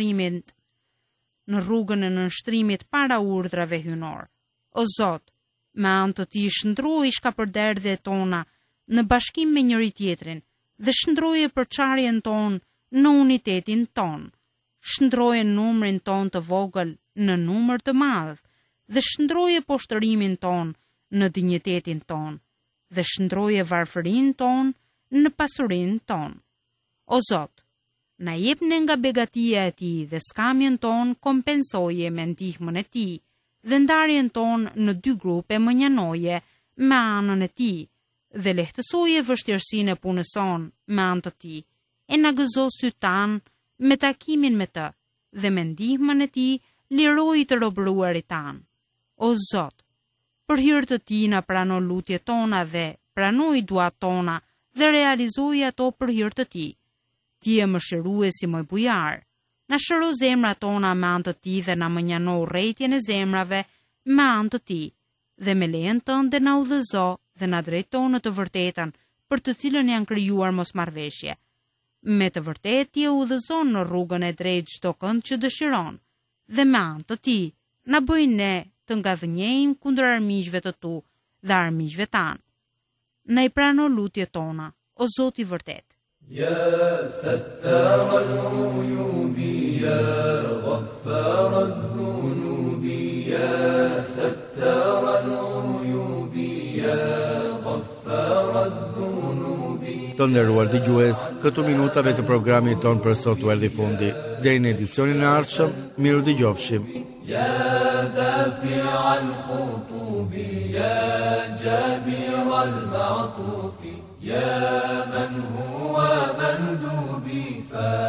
e nënshtrimit para urdhrave hynor. O Zot, me anë të tij shndroi shkapërderdhjet tona në bashkim me njëri tjetrin dhe shndroje përçarjen tonë në unitetin ton, shndroje numrin ton të vogël në numër të madh, dhe shndroje poshtërimin ton në dinjitetin ton, dhe shndroje varfërinë ton në pasurinë ton. O Zot, na jepne nga begatia e tij dhe skamjen ton kompensoje me ndihmën e tij, dhe ndarjen ton në 2 grupe më njanoje me anën e tij, dhe lehtësoje vështirësinë e punës son me anë të tij, e na gëzo sytë tanë me takimin me të, dhe me ndihmën e tij liroi të robëruarit tanë. O Zot, për hir të tij na prano lutjet tona dhe pranoi duat tona dhe realizoi ato për hir të tij. Ti je mëshiruesi më i bujar. Na shëro zemrat tona me anë të tij dhe na mënjano urrëtitjen e zemrave me anë të tij, dhe me lejen tënde na udhëzo dhe na drejto në të vërtetën për të cilën janë krijuar mosmarrveshje. Me të vërtetë ti e udhëzon në rrugën e drejtë çdo kënd që dëshiron, dhe me anë të tij na bëj ne të ngadhënjejmë kundër armiqve të tu dhe armiqve tanë. Na i prano lutjet tona, o Zoti i vërtet. يا ستار العيوب يا غفار الذنوب يا ستار العيوب يا غفار الذنوب. Të nderuar dëgjues, këtu minutave të programit ton për sot u erdhi fundi. Deri në edicionin e ardhshëm, miru dëgjofshim. يا دافع الخطوب يا جابر المعطوف يا من هو مندوبي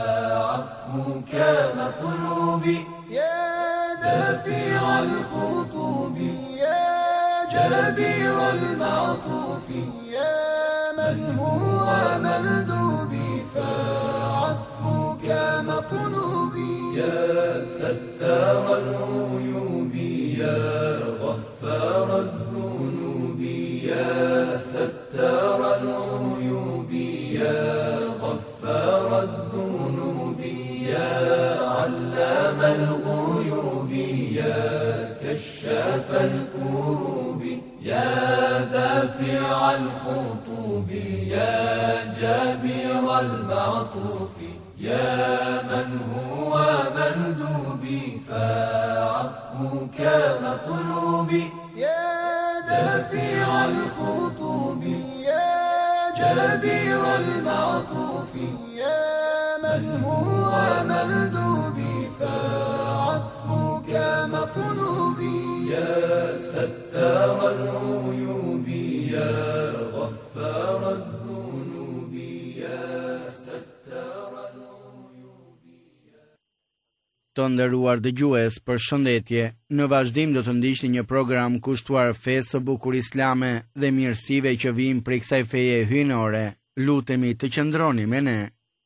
فعفوك مطلوبي يا دافع الخطوب يا جابر المعطوف يا من هو مندوبي فعفوك مطلوبي يا ستار العيوب يا غفار الذنوب يا ستار العيوب يا غفار الذنوب يا علام الغيوب يا كشاف الكروب يا دافع الخطوب يا جابر المعطوف يا من هو مندوبي فعفوك مطلوبي يا دافع الخطوب يا جابر المعطوف يا من هو مندوبي Të nderuar dëgjues, përshëndetje. Në vazhdim do të ndiqni një program kushtuar fesë së bukur islame dhe mirësive që vijnë prej kësaj feje hyjnore. Lutemi të qëndroni me ne.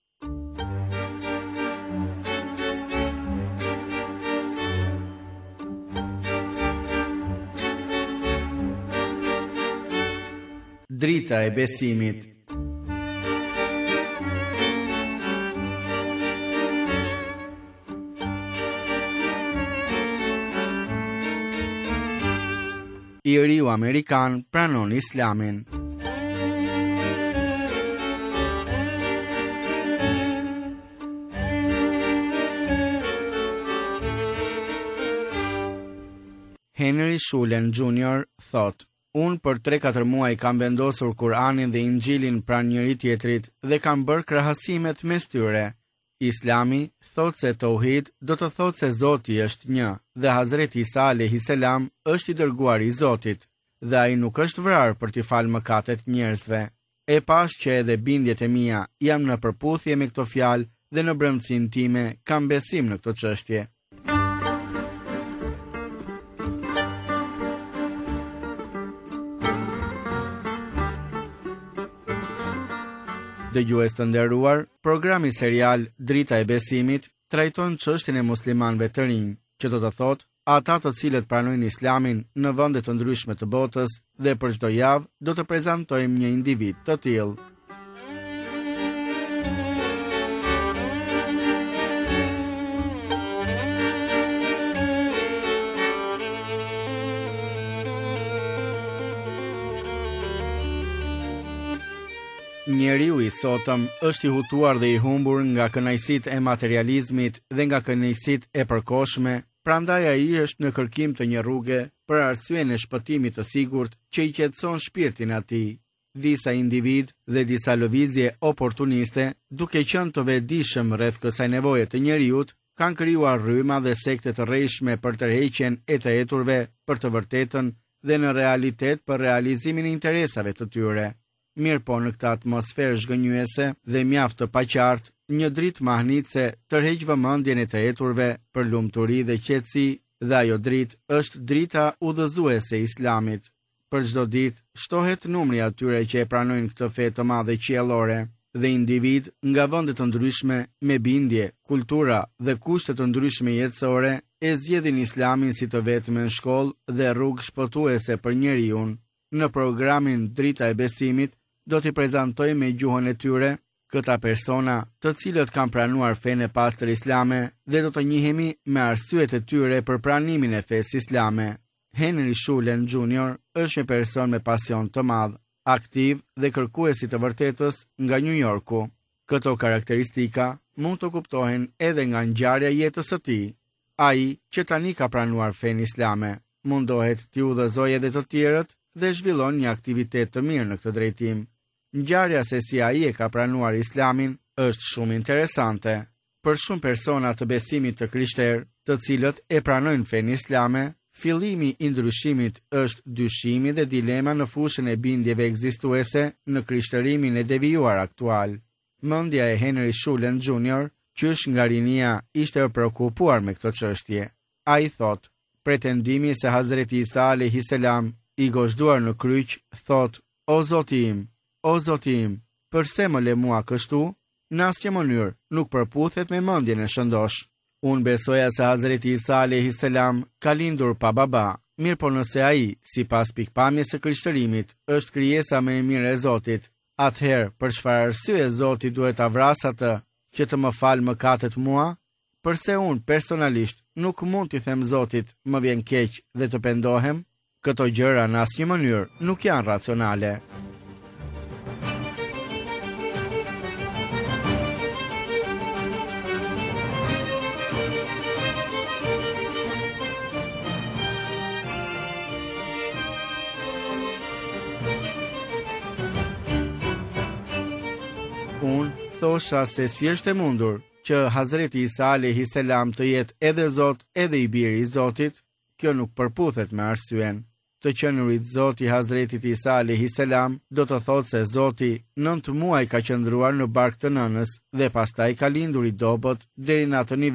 Drita e besimit. I riu amerikan pranon islamin. Henry Shulen Jr. thot: Unë për 3-4 muaj kam vendosur Kur'anin dhe Injilin pranë njëri tjetrit dhe kam bërë krahasimet mes tyre. Islami thot se Tauhid do të thot se Zoti është një dhe Hazreti Isa alayhis salam është i dërguar i Zotit dhe ai nuk është vrarë për t'i falë mëkatet njerëzve. E pash që edhe bindjet e mia jam në përputhje me këto fjalë dhe në brendësinë time kam besim në këtë çështje. Dëgjues të nderuar, programi serial Drita e besimit trajton çështjen e muslimanëve të rinj, që do të thotë ata të cilët pranojnë islamin në vende të ndryshme të botës dhe për çdo javë do të prezantojmë një individ të tillë. Njeriu i sotëm është i hutuar dhe i humbur nga kënaqësitë e materializmit dhe nga kënaqësitë e përkohshme, prandaj ai është në kërkim të një rruge për arsyen e shpëtimit të sigurt që i qetëson shpirtin atij. Disa individ dhe disa lëvizje oportuniste, duke qenë të vetëdijshëm rreth kësaj nevoje të njeriut, kanë krijuar rryma dhe sekte të rrejshme për tërheqjen e të heturve për të vërtetën dhe në realitet për realizimin e interesave të tyre. Mirë po në këtë atmosferë zhgënjyese dhe mjaft të paqartë, një dritë mahnitse tërheq vëmendjen e të heturve për lumturi dhe qetësi dhe ajo dritë është drita udhëzuese e Islamit. Për çdo ditë shtohet numri atyre që e pranojnë këtë fe të madhe qiellore dhe individ nga vende të ndryshme me bindje, kultura dhe kushte të ndryshme jetësore e zgjedhin Islamin si të vetmen shkollë dhe rrugë shpëtuese për njeriu. Në programin Drita e besimit do t'i prezantoj me gjuhën e tyre këta persona të cilët kanë pranuar fenë e pastër islame dhe do të njihemi me arsyet e tyre për pranimin e fesë islame. Henry Shulen Jr. është një person me pasion të madh, aktiv dhe kërkuesi të vërtetës nga New Yorku. Këto karakteristika mund të kuptohen edhe nga ngjarja e jetës së tij. Ai, që tani ka pranuar fenë islame, mundohet t'i udhëzojë edhe të tjerët dhe zhvillon një aktivitet të mirë në këtë drejtim. Ngjarja se si ai e ka pranuar islamin është shumë interesante. Për shumë persona të besimit të krishterë, të cilët e pranojnë fenë islame, fillimi i ndryshimit është dyshimi dhe dilema në fushën e bindjeve ekzistuese në krishtërimin e devijuar aktual. Mendja e Henry Shulen Jr., qysh nga rinia ishte e prekupuar me këtë çështje. Ai thot: pretendimi se Hazreti Isa alayhis salam i gozhduar në kryq, thot: O Zoti im, përse më le mua kështu? Në asnjë mënyrë nuk përputhet me mendjen e shëndosh. Unë besoja se Hazreti Isa alayhis salam ka lindur pa baba, mirë po nëse ai, sipas pikpamjes së krishterimit, është krijesa më e mirë e Zotit, atëherë për çfarë arsye Zoti duhet ta vras atë që të më fal mëkatet mua? Përse unë personalisht nuk mund t'i them Zotit, më vjen keq dhe të pendohem? Këto gjëra në asnjë mënyrë nuk janë racionale. Unë thosha se si është e mundur që Hazreti Isa alayhis salam të jetë edhe Zot edhe i biri i Zotit, kjo nuk përputhet me arsyen. Të qenurit Zoti Hazretit Isa alayhis salam do të thotë se Zoti 9 muaj ka qëndruar në barkë të nënës dhe pastaj ka lindur i dobët deri në atë nivel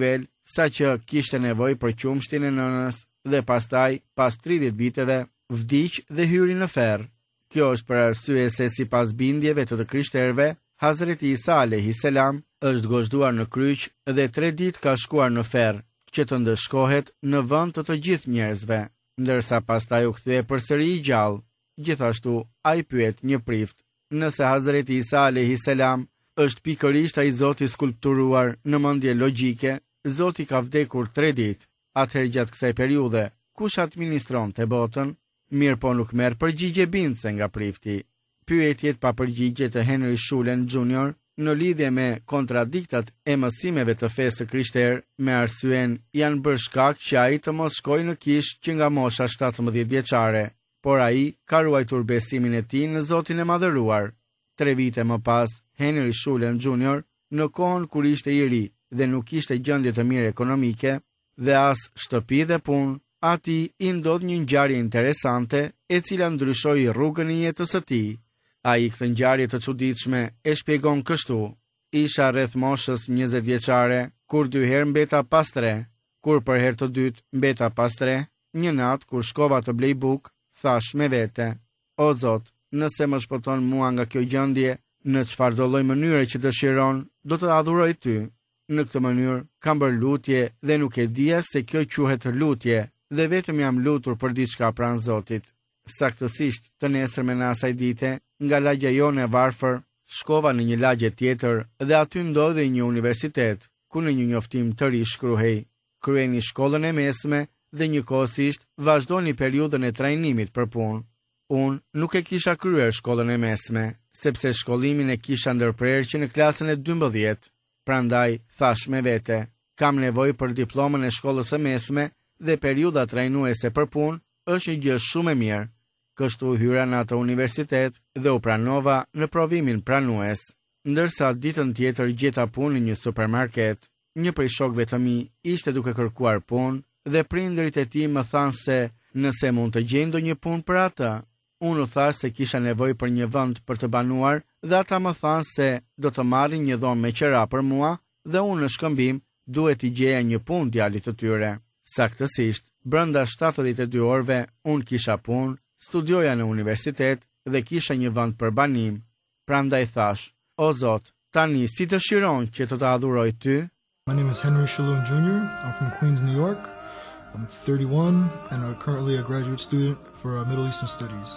sa që kishte nevojë për qumshtin e nënës dhe pastaj, pas 30 viteve, vdiq dhe hyri në ferr. Kjo është për arsye se sipas bindjeve të krishterëve, Hazreti Isa alayhi salam është gozhduar në kryq dhe 3 ditë ka shkuar në ferr, që të ndëshkohet në vend të gjithë njerëzve, ndërsa pastaj u kthye përsëri i gjallë. Gjithashtu, ai pyet një prift, nëse Hazreti Isa alayhi salam është pikërisht ai Zoti skulpturuar në mendje logjike, Zoti ka vdekur 3 ditë. Atëherë gjatë kësaj periudhe, kush administronte botën? Mirë po nuk merr përgjigje bindse nga prifti. Pyetjet pa përgjigje të Henry Schulen Jr. në lidhje me kontradiktat e mësimeve të fesë krishterë me arsyen janë bërë shkak që ai të mos shkojë në kishë që nga mosha 17 vjeçare, por ai ka ruajtur besimin e tij në Zotin e Madhëruar. 3 vite më pas, Henry Schulen Jr. në kohën kur ishte i ri dhe nuk kishte gjendje të mirë ekonomike dhe as shtëpi dhe punë, ati i ndodh një ngjarje interesante e cila ndryshoi rrugën e jetës së tij. Ai këtë ngjarje të çuditshme e shpjegon kështu: isha rreth moshës 20 vjeçare kur 2 herë mbeta pas 3, kur për herë të dytë mbeta pas 3, një natë kur shkova të blej bukë, thash me vete: o Zot, nëse më shpëton mua nga kjo gjendje, në çfarëdo lloj mënyre që dëshiron, do të adhuroj ty. Në këtë mënyrë kam bërë lutje dhe nuk e dija se kjo quhet lutje dhe vetëm jam lutur për diçka pranë Zotit. Saktësisht të nesërmen e asaj dite, nga lagja jone e varfër, shkova në një lagje tjetër dhe aty ndodhi një universitet, ku në një njoftim të ri shkruhej: kryeni shkollën e mesme dhe njëkohësisht vazhdoni periudhën e trajnimit për punë. Unë nuk e kisha kryer shkollën e mesme, sepse shkollimin e kisha ndërprerë që në klasën e 12. Prandaj thash me vete, kam nevojë për diplomën e shkollës së mesme dhe periudha trajnuese për punë është një gjë shumë e mirë. Kështu hyra në atë universitet dhe u pranova në provimin pranues. Ndërsa ditën tjetër gjeta punë në një supermarket. Një prej shokëve të mi ishte duke kërkuar punë dhe prindërit e tij më thanë se nëse mund të gjej ndonjë punë për atë. Unë u thash se kisha nevojë për një vend për të banuar dhe ata më thanë se do të marrin një dhomë me qera për mua dhe unë në shkëmbim duhet t'i gjeja një punë djalit të tyre. Saktësisht, brenda 72 orëve unë kisha punë, studioja në universitet dhe kisha një vend për banim. Prandaj thash: o Zot, tani si dëshiron që të adhuroj ty? My name is Henry Schulen Jr. I'm from Queens, New York. I'm 31 and I'm currently a graduate student for Middle Eastern Studies.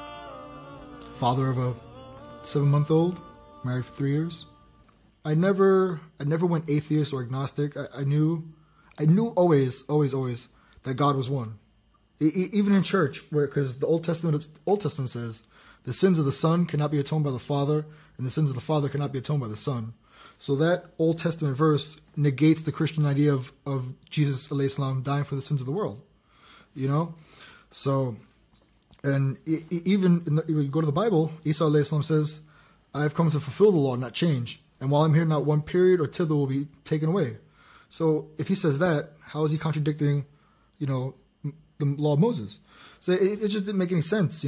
Father of a 7-month-old, married for 3 years. I never went atheist or agnostic. I knew always that God was one. Even in church, because the Old Testament says the sins of the Son cannot be atoned by the Father, and the sins of the Father cannot be atoned by the Son. So that Old Testament verse negates the Christian idea of Jesus alayhi salam dying for the sins of the world. You know? So, and even when you go to the Bible, Isa alayhi salam says, I have come to fulfill the law, not change. And while I'm here, not one period or tittle will be taken away. So if he says that, how is he contradicting, the law of Moses? So it just didn't make any sense,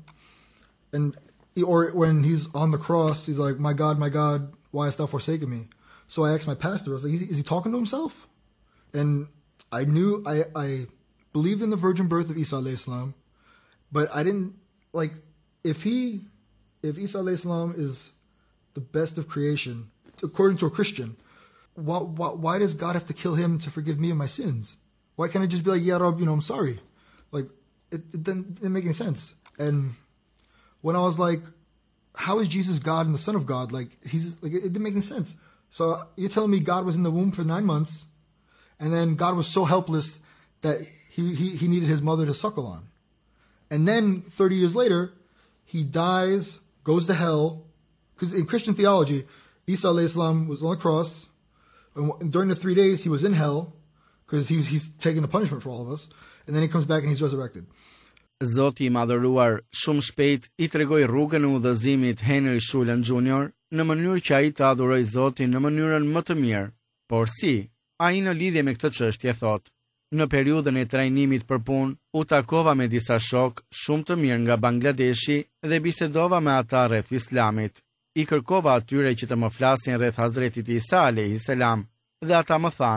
And or when he's on the cross, he's like, my God, why hast thou forsaken me? So I asked my pastor, I was like, is he talking to himself? And I knew, I believed in the virgin birth of Isa alayhi salam, but I didn't, if Isa alayhi salam is the best of creation, according to a Christian, why does God have to kill him to forgive me of my sins? Why can't I just be like, yeah, Rob, I'm sorry? It didn't make any sense. And when I was like, how is Jesus God and the Son of God? It didn't make any sense. So you're telling me God was in the womb for 9 months, and then God was so helpless that he needed his mother to suckle on. And then 30 years later, he dies, goes to hell, because in Christian theology, Isa alayhi salam was on the cross, and during the 3 days he was in hell, because he's taking the punishment for all of us, and then he comes back and he's resurrected. Zoti I madhëruar shumë shpejt I tregoi rrugën e udhëzimit Henry Schulen Jr. në mënyrë që ai të adhurojë Zotin në mënyrën më të mirë. Por si? Ai në lidhje me këtë çështje thot: në periudhën e trajnimit për punë, u takova me disa shok shumë të mirë nga Bangladeshi dhe bisedova me ata rreth Islamit. I kërkova atyre që të më flasin rreth Hazretit Isa alayhi salam dhe ata më thanë: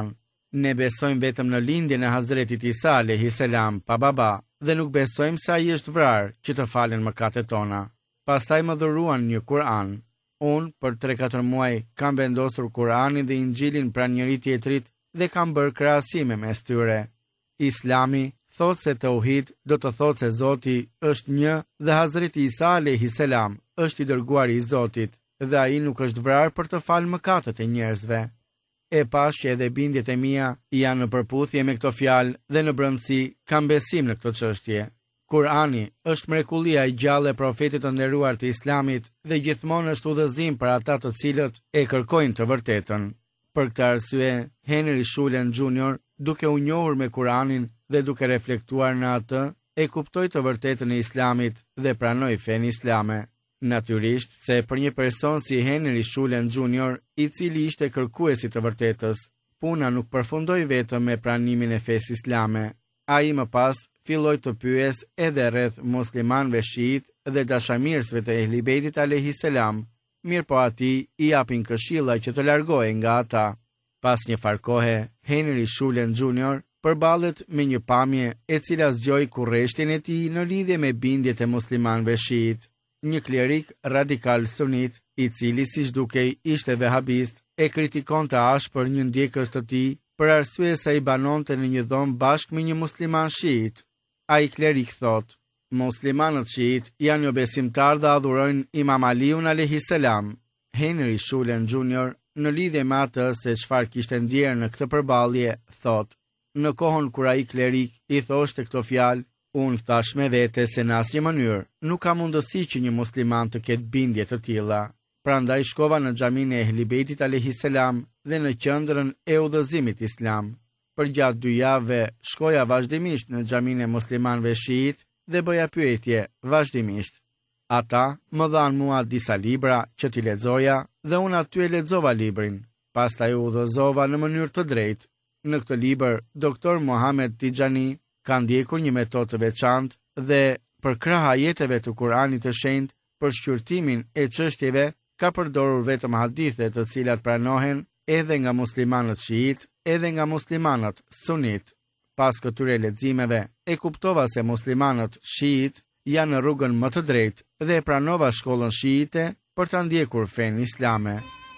Ne besojmë vetëm në lindjen e Hazretit Isa alayhi salam pa baba dhe nuk besojmë se ai është vrarë që të falen mëkatet tona. Pastaj më dhuruan një Kur'an. Unë për 3-4 muaj kam vendosur Kur'anin dhe Injilin pranë njëri tjetrit dhe kam bërë krahasime mes tyre. Islami thotë se tauhid do të thotë se Zoti është një dhe Hazreti Isa alayhi salam është i dërguari i Zotit dhe ai nuk është vrarë për të falë mëkatet e njerëzve. E pash që edhe bindjet e mia janë në përputhje me këto fjalë dhe në brendësi kam besim në këtë çështje. Kur'ani është mrekullia e gjallë e profetit të nderuar të Islamit dhe gjithmonë është udhëzim për ata të cilët e kërkojnë të vërtetën. Për këtë arsye, Henry Shulen Jr., duke u njohur me Kur'anin dhe duke reflektuar në atë, e kuptoi të vërtetën e Islamit dhe pranoi fenë islame. Natyrisht se për një person si Henry Shulen Jr., i cili ishte kërkuesi të vërtetës, puna nuk përfundoi vetëm me pranimin e fesë islame. Ai më pas filloi të pyes edhe rreth muslimanëve shiit dhe dashamirësve të Ehli Bejtit alayhi salam, mirë po atij i japin këshilla që të largohej nga ata. Pas një farkohe, Henry Shulen Jr. përballet me një pamje e cila zgjoi kurreshtin e tij në lidhje me bindjet e muslimanëve shiit. Një klerik radikal sunit, i cili siç dukej ishte vehabist, e kritikonte ashpër një ndjekës të tij për arsye se ai banonte në një dhomë bashkë me një musliman shiit. Ai klerik thotë: muslimanët shiit janë jo besimtarë dhe adhurojnë Imam Aliun alayhi salam. Henry Shulen Jr. në lidhje me atë se çfarë kishte ndjerë në këtë përballje, thotë: në kohën kur ai klerik i thoshte këto fjalë, unë thash me vete se në asnjë mënyrë nuk ka mundësi që një musliman të ketë bindje të tilla. Prandaj shkova në xhaminë e Ehli Bejtit alayhi salam dhe në qendrën e udhëzimit islam. Për gjatë 2 javëve shkoja vazhdimisht në xhaminë e muslimanëve shiit dhe bëja pyetje vazhdimisht. Ata më dhanë mua disa libra që t'i lexoja dhe unë aty e lexova librin. Pastaj u udhëzova në mënyrë të drejtë. Në këtë libër, Dr. Mohamed Tijani ka ndjekur një metodë të veçantë dhe për krah ajeteve të Kuranit të shenjtë për shqyrtimin e çështjeve ka përdorur vetëm hadithe të cilat pranohen edhe nga muslimanët shiit, edhe nga muslimanët sunit. Pas këtyre leximeve e kuptova se muslimanët shiit janë në rrugën më të drejtë dhe e pranova shkollën shiite për ta ndjekur fenë islame.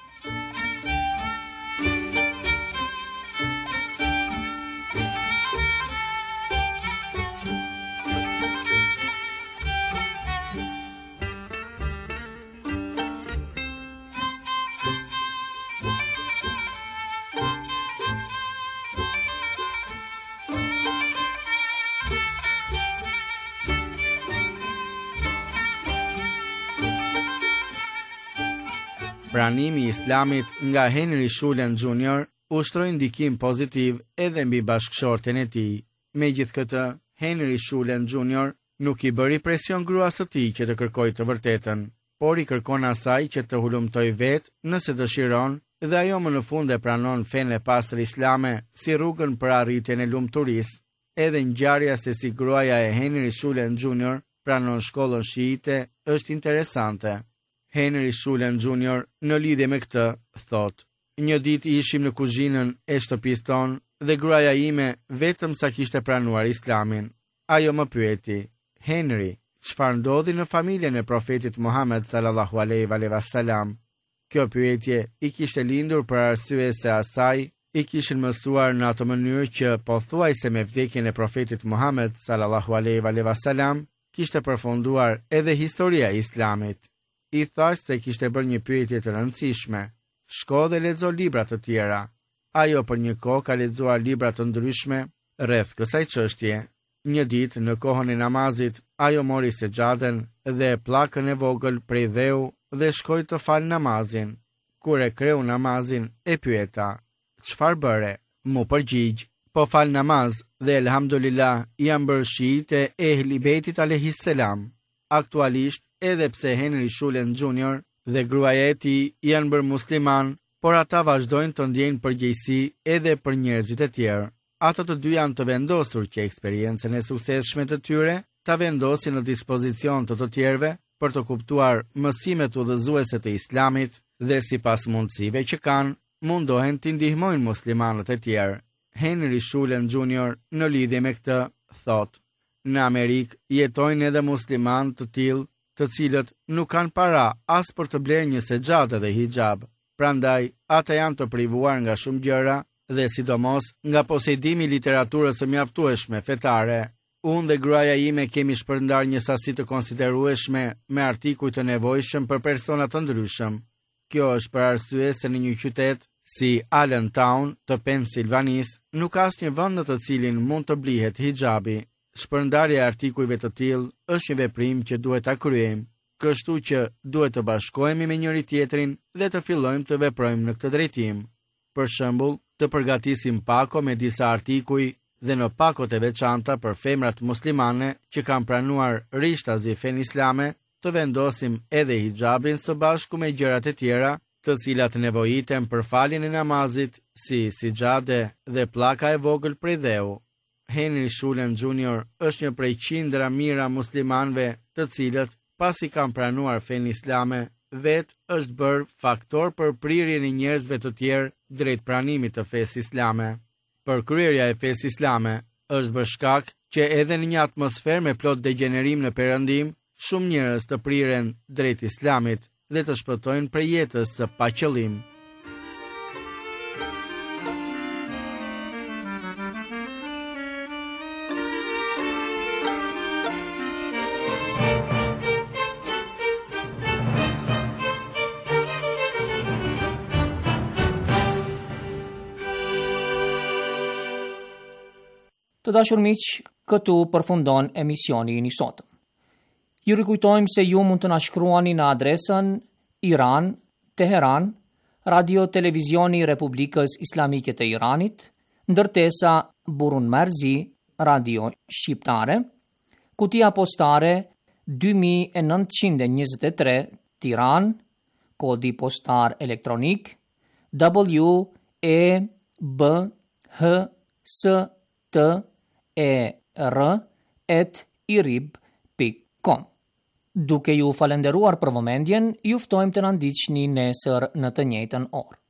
Pranimi i Islamit nga Henry Shulen Jr. ushtroi ndikim pozitiv edhe mbi bashkëshorten e tij. Megjithatë, Henry Shulen Jr. nuk i bëri presion gruas së tij që të kërkojë të vërtetën, por i kërkon asaj që të hulumtoj vetë nëse dëshiron dhe ajo më në fund e pranon fenë e pastër islame si rrugën për arritjen e lumturisë. Edhe ngjarja se si gruaja e Henry Shulen Jr. pranon shkollën shiite është interesante. Henry Shulen Jr. në lidhje me këtë, thotë: një ditë ishim në kuzhinën e shtëpisë tonë dhe gruaja ime vetëm sa kishte pranuar islamin. Ajo më pyeti: Henry, çfarë ndodhi në familjen e profetit Muhammed sallallahu alaihi wasallam? Kjo pyetje i kishte lindur për arsye se asaj i kishin mësuar në atë mënyrë që pothuajse me vdekjen e profetit Muhammed sallallahu alaihi wasallam kishte përfunduar edhe historia e islamit. I thash se kishte bërë një pyetje të rëndësishme. Shko dhe lexo libra të tjera. Ajo për një kohë ka lexuar libra të ndryshme rreth kësaj çështje. Një ditë në kohën e namazit, ajo mori sejaden dhe pllakën e vogël prej dheu dhe shkoi të fal namazin. Kur e kreu namazin, e pyeta: "Çfarë bëre?" Mu përgjigj: "Po fal namaz dhe elhamdulillah jam bërë shiite e Ehli Bejtit alayhis salam." Aktualisht, edhe pse Henry Shulen Jr. dhe gruaja e tij janë bërë musliman, por ata vazhdojnë të ndjejnë përgjegjësi edhe për njerëzit e tjerë. Ata të dy janë të vendosur që eksperiencën e suksesshme të tyre ta vendosin në dispozicion të tjerëve për të kuptuar mësimet udhëzuese të Islamit dhe sipas mundësive që kanë, mundohen të ndihmojnë muslimanët e tjerë. Henry Shulen Jr. në lidhje me këtë thot: në Amerikë jetojnë edhe musliman të tillë të cilët nuk kanë para as për të blerë një sexhadë dhe hijab. Prandaj, ata janë të privuar nga shumë gjëra dhe sidomos nga posedimi i literaturës së mjaftueshme fetare. Unë dhe gruaja ime kemi shpërndar një sasi të konsiderueshme me artikuj të nevojshëm për persona të ndryshëm. Kjo është për arsye se në një qytet si Allentown të Pennsylvanisë nuk ka asnjë vend në të cilin mund të blihet hijabi. Shpërndarja e artikujve të tillë është një veprim që duhet ta kryejmë, kështu që duhet të bashkohemi me njëri tjetrin dhe të fillojmë të veprojmë në këtë drejtim. Për shembull, të përgatisim pako me disa artikuj dhe në pakot e veçanta për femrat muslimane që kanë pranuar rishtazi fen islame, të vendosim edhe hijabin së bashku me gjërat e tjera, të cilat nevojiten për faljen e namazit, si xhade dhe pllaka e vogël prej dheu. Henry Shulen Jr. është një prej qindra mira muslimanëve, të cilët pasi kanë pranuar fen islame, vetë është bërë faktor për prirjen e njerëzve të tjerë drejt pranimit të fesë islame. Përkryerja e fesë islame është bërë shkak që edhe në një atmosferë me plot degenerim në perëndim, shumë njerëz të priren drejt islamit dhe të shpëtojnë prej jetës së paqëllim. Të dashur miq, këtu përfundon emisioni i sotëm. Ju rikujtojmë se ju mund të na shkruani në adresën Iran, Teheran, Radio Televizioni Republikës Islamike të Iranit, ndërtesa Burun Merzi, Radio Shqiptare, kutia postare 2923 Tiranë, kodi postar elektronik WEBHSTER@irib.com. Duke ju falenderuar për vëmendjen, ju ftojmë të na ndiqni nesër në të njëjtën orë.